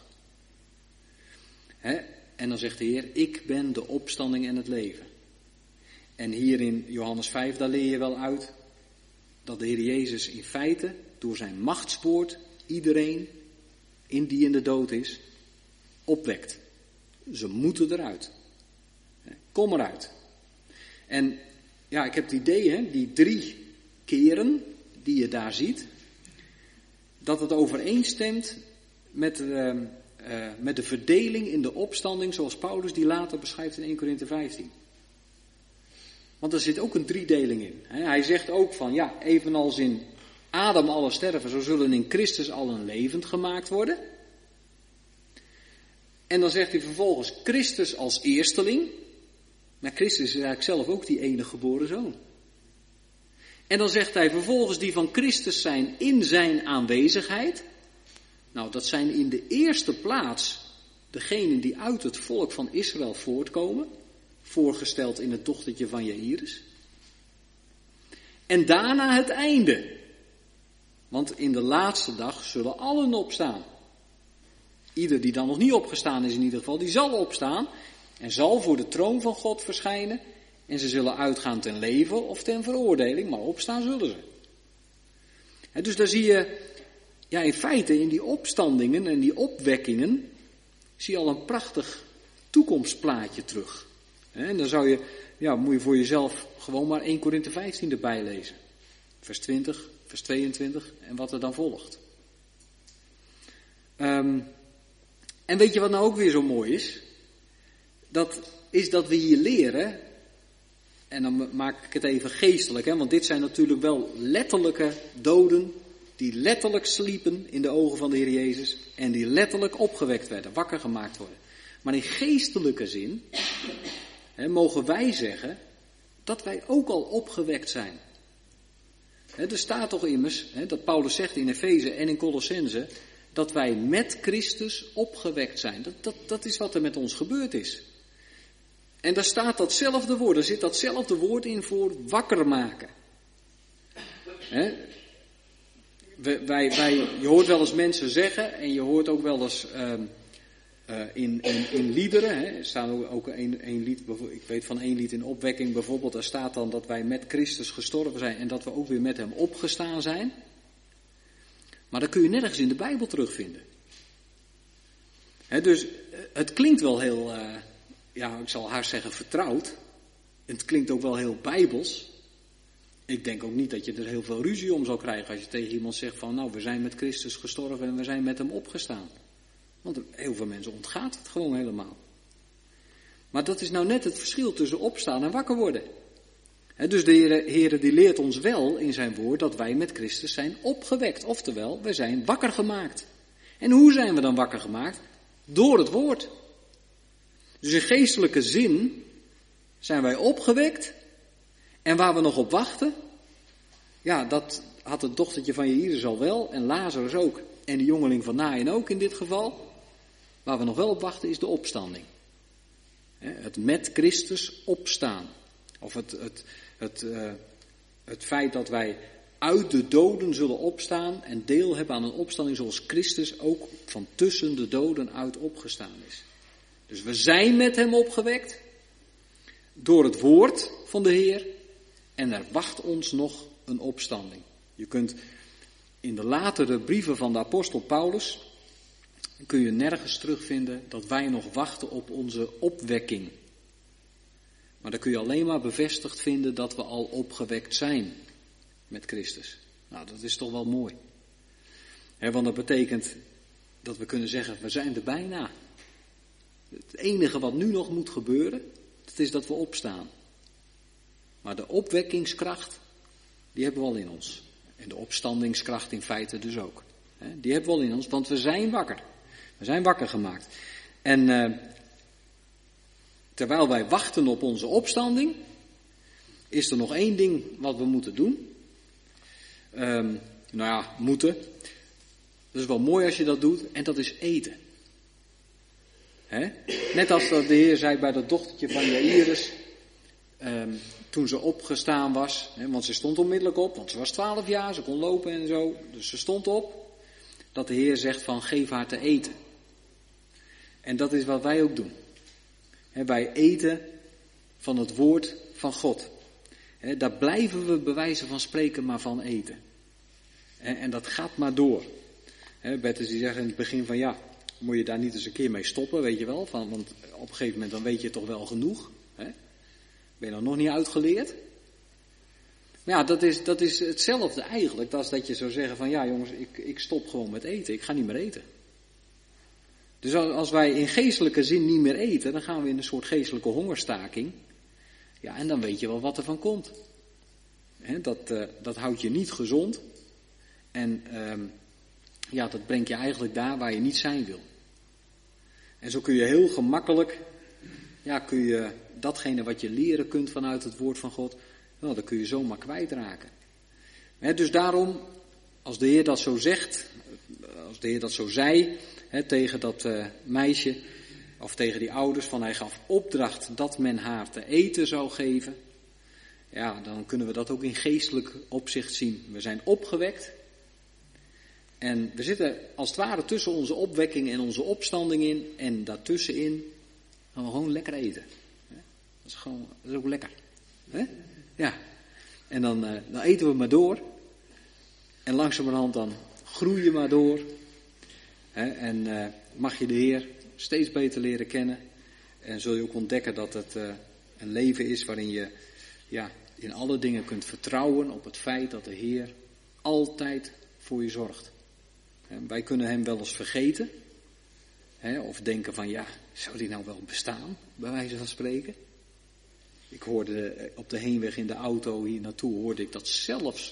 En dan zegt de Heer, ik ben de opstanding en het leven. En hier in Johannes 5, daar leer je wel uit dat de Heer Jezus in feite door zijn machtswoord iedereen die in de dood is, opwekt. Ze moeten eruit. Kom eruit. En ja, ik heb het idee, die 3 keren die je daar ziet, dat het overeenstemt met de verdeling in de opstanding zoals Paulus die later beschrijft in 1 Korinthe 15. Want er zit ook een 3-deling in. Hij zegt ook van, ja, evenals in Adam allen sterven, zo zullen in Christus allen levend gemaakt worden. En dan zegt hij vervolgens Christus als eersteling. Maar Christus is eigenlijk zelf ook die enige geboren zoon. En dan zegt hij vervolgens die van Christus zijn in zijn aanwezigheid. Nou, dat zijn in de eerste plaats degenen die uit het volk van Israël voortkomen. Voorgesteld in het dochtertje van Jairus. En daarna het einde. Want in de laatste dag zullen allen opstaan. Ieder die dan nog niet opgestaan is in ieder geval, die zal opstaan. En zal voor de troon van God verschijnen. En ze zullen uitgaan ten leven of ten veroordeling, maar opstaan zullen ze. En dus daar zie je, ja, in feite in die opstandingen en die opwekkingen, zie je al een prachtig toekomstplaatje terug. En dan zou je, ja, moet je voor jezelf gewoon maar 1 Korinthe 15 erbij lezen. Vers 20, vers 22 en wat er dan volgt. En weet je wat nou ook weer zo mooi is? Dat is dat we hier leren, en dan maak ik het even geestelijk, want dit zijn natuurlijk wel letterlijke doden, die letterlijk sliepen in de ogen van de Heer Jezus, en die letterlijk opgewekt werden, wakker gemaakt worden. Maar in geestelijke zin mogen wij zeggen dat wij ook al opgewekt zijn. Er staat toch immers, dat Paulus zegt in Efeze en in Colossense, dat wij met Christus opgewekt zijn. Dat is wat er met ons gebeurd is. En daar staat datzelfde woord, er zit datzelfde woord in voor wakker maken. Je hoort wel eens mensen zeggen, en je hoort ook wel eens in liederen, er staat ook een lied, ik weet van 1 lied in opwekking bijvoorbeeld, daar staat dan dat wij met Christus gestorven zijn en dat we ook weer met hem opgestaan zijn. Maar dat kun je nergens in de Bijbel terugvinden. Dus het klinkt wel heel, ik zal haast zeggen vertrouwd. Het klinkt ook wel heel bijbels. Ik denk ook niet dat je er heel veel ruzie om zal krijgen als je tegen iemand zegt van, nou, we zijn met Christus gestorven en we zijn met hem opgestaan. Want heel veel mensen ontgaat het gewoon helemaal. Maar dat is nou net het verschil tussen opstaan en wakker worden. Dus de Heer die leert ons wel in zijn woord dat wij met Christus zijn opgewekt. Oftewel, wij zijn wakker gemaakt. En hoe zijn we dan wakker gemaakt? Door het woord. Dus in geestelijke zin zijn wij opgewekt. En waar we nog op wachten, ja, dat had het dochtertje van Jaïrus al wel. En Lazarus ook. En de jongeling van Naïn ook in dit geval. Waar we nog wel op wachten is de opstanding. Het met Christus opstaan. Of het feit dat wij uit de doden zullen opstaan en deel hebben aan een opstanding zoals Christus ook van tussen de doden uit opgestaan is. Dus we zijn met hem opgewekt door het woord van de Heer en er wacht ons nog een opstanding. Je kunt in de latere brieven van de apostel Paulus, kun je nergens terugvinden dat wij nog wachten op onze opwekking. Maar dan kun je alleen maar bevestigd vinden dat we al opgewekt zijn met Christus. Nou, dat is toch wel mooi. Want dat betekent dat we kunnen zeggen, we zijn er bijna. Het enige wat nu nog moet gebeuren, dat is dat we opstaan. Maar de opwekkingskracht, die hebben we al in ons. En de opstandingskracht in feite dus ook. Die hebben we al in ons, want we zijn wakker. We zijn wakker gemaakt. En terwijl wij wachten op onze opstanding, is er nog één ding wat we moeten doen. Moeten. Dat is wel mooi als je dat doet. En dat is eten. Net als dat de Heer zei bij dat dochtertje van Jaïrus. Toen ze opgestaan was. Want ze stond onmiddellijk op. Want ze was 12 jaar. Ze kon lopen en zo. Dus ze stond op. Dat de Heer zegt van geef haar te eten. En dat is wat wij ook doen. Wij eten van het woord van God. Daar blijven we bij wijze van spreken maar van eten. En dat gaat maar door. Bertus die zegt in het begin van ja, moet je daar niet eens een keer mee stoppen, weet je wel. Want op een gegeven moment dan weet je toch wel genoeg. Ben je dan nog niet uitgeleerd? Maar ja, dat is hetzelfde eigenlijk als dat je zou zeggen van ja jongens, ik stop gewoon met eten. Ik ga niet meer eten. Dus als wij in geestelijke zin niet meer eten, dan gaan we in een soort geestelijke hongerstaking. Ja, en dan weet je wel wat er van komt. Dat houdt je niet gezond. En dat brengt je eigenlijk daar waar je niet zijn wil. En zo kun je heel gemakkelijk, kun je datgene wat je leren kunt vanuit het woord van God, dat kun je zomaar kwijtraken. Dus daarom, als de Heer dat zo zegt, als de Heer dat zo zei, tegen dat meisje, of tegen die ouders, van hij gaf opdracht dat men haar te eten zou geven. Ja, dan kunnen we dat ook in geestelijk opzicht zien. We zijn opgewekt. En we zitten als het ware tussen onze opwekking en onze opstanding in. En daartussenin gaan we gewoon lekker eten. Dat is ook lekker. Ja. En dan eten we maar door. En langzamerhand dan groei je maar door. En mag je de Heer steeds beter leren kennen. En zul je ook ontdekken dat het een leven is waarin je in alle dingen kunt vertrouwen op het feit dat de Heer altijd voor je zorgt. Wij kunnen hem wel eens vergeten. Of denken van zou die nou wel bestaan, bij wijze van spreken. Ik hoorde op de heenweg in de auto hier naartoe, hoorde ik dat zelfs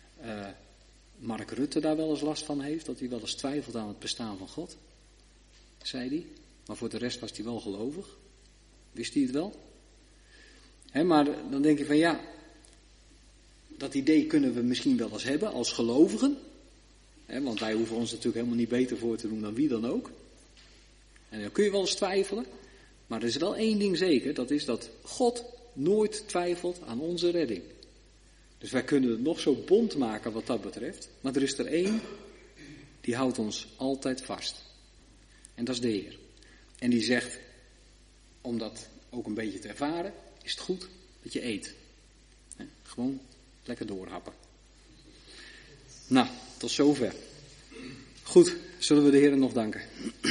Mark Rutte daar wel eens last van heeft. Dat hij wel eens twijfelt aan het bestaan van God. Zei hij. Maar voor de rest was hij wel gelovig. Wist hij het wel? Maar dan denk je van dat idee kunnen we misschien wel eens hebben als gelovigen. Want wij hoeven ons natuurlijk helemaal niet beter voor te doen dan wie dan ook. En dan kun je wel eens twijfelen. Maar er is wel één ding zeker. Dat is dat God nooit twijfelt aan onze redding. Dus wij kunnen het nog zo bont maken wat dat betreft. Maar er is er één die houdt ons altijd vast. En dat is de Heer. En die zegt, om dat ook een beetje te ervaren, is het goed dat je eet. Gewoon lekker doorhappen. Nou, tot zover. Goed, zullen we de Heer nog danken.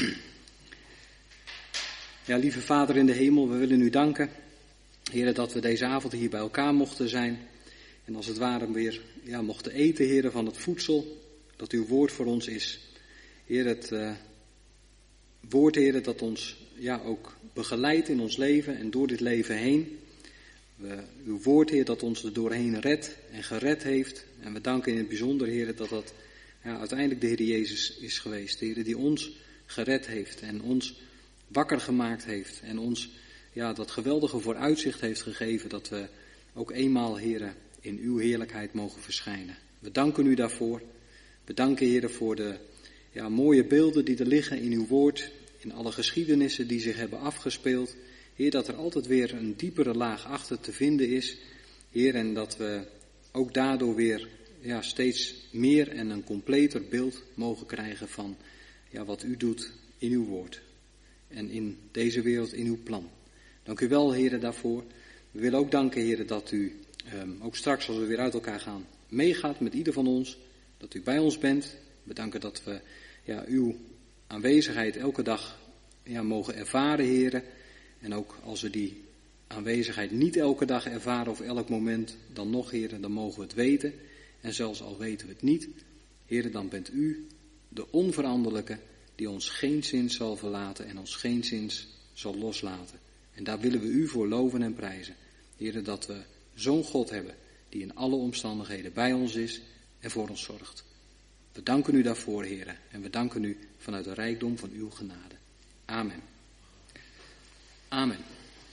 Ja, lieve Vader in de hemel, we willen u danken. Heer, dat we deze avond hier bij elkaar mochten zijn. En als het ware weer mochten eten, Heer, van het voedsel dat uw woord voor ons is. Heer, het woord, Heer, dat ons ook begeleidt in ons leven en door dit leven heen. Uw woord, Heer, dat ons er doorheen redt en gered heeft. En we danken in het bijzonder, Heer, dat dat uiteindelijk de Heer Jezus is geweest. De Heer die ons gered heeft en ons wakker gemaakt heeft. En ons dat geweldige vooruitzicht heeft gegeven dat we ook eenmaal, Heer, in uw heerlijkheid mogen verschijnen. We danken u daarvoor. We danken, Heer, voor de mooie beelden die er liggen in uw woord. In alle geschiedenissen die zich hebben afgespeeld. Heer, dat er altijd weer een diepere laag achter te vinden is. Heer, en dat we ook daardoor weer steeds meer en een completer beeld mogen krijgen van wat u doet in uw woord. En in deze wereld, in uw plan. Dank u wel, Heer, daarvoor. We willen ook danken, Heer, dat u ook straks als we weer uit elkaar gaan meegaat met ieder van ons. Dat u bij ons bent. We danken dat we uw aanwezigheid elke dag mogen ervaren, Heer. En ook als we die aanwezigheid niet elke dag ervaren of elk moment, dan nog, Heer, dan mogen we het weten. En zelfs al weten we het niet, Heer, dan bent u de onveranderlijke die ons geenszins zal verlaten en ons geenszins zal loslaten. En daar willen we u voor loven en prijzen. Heer, dat we zo'n God hebben die in alle omstandigheden bij ons is en voor ons zorgt. We danken u daarvoor, Heer, en we danken u vanuit de rijkdom van uw genade. Amen. Amen.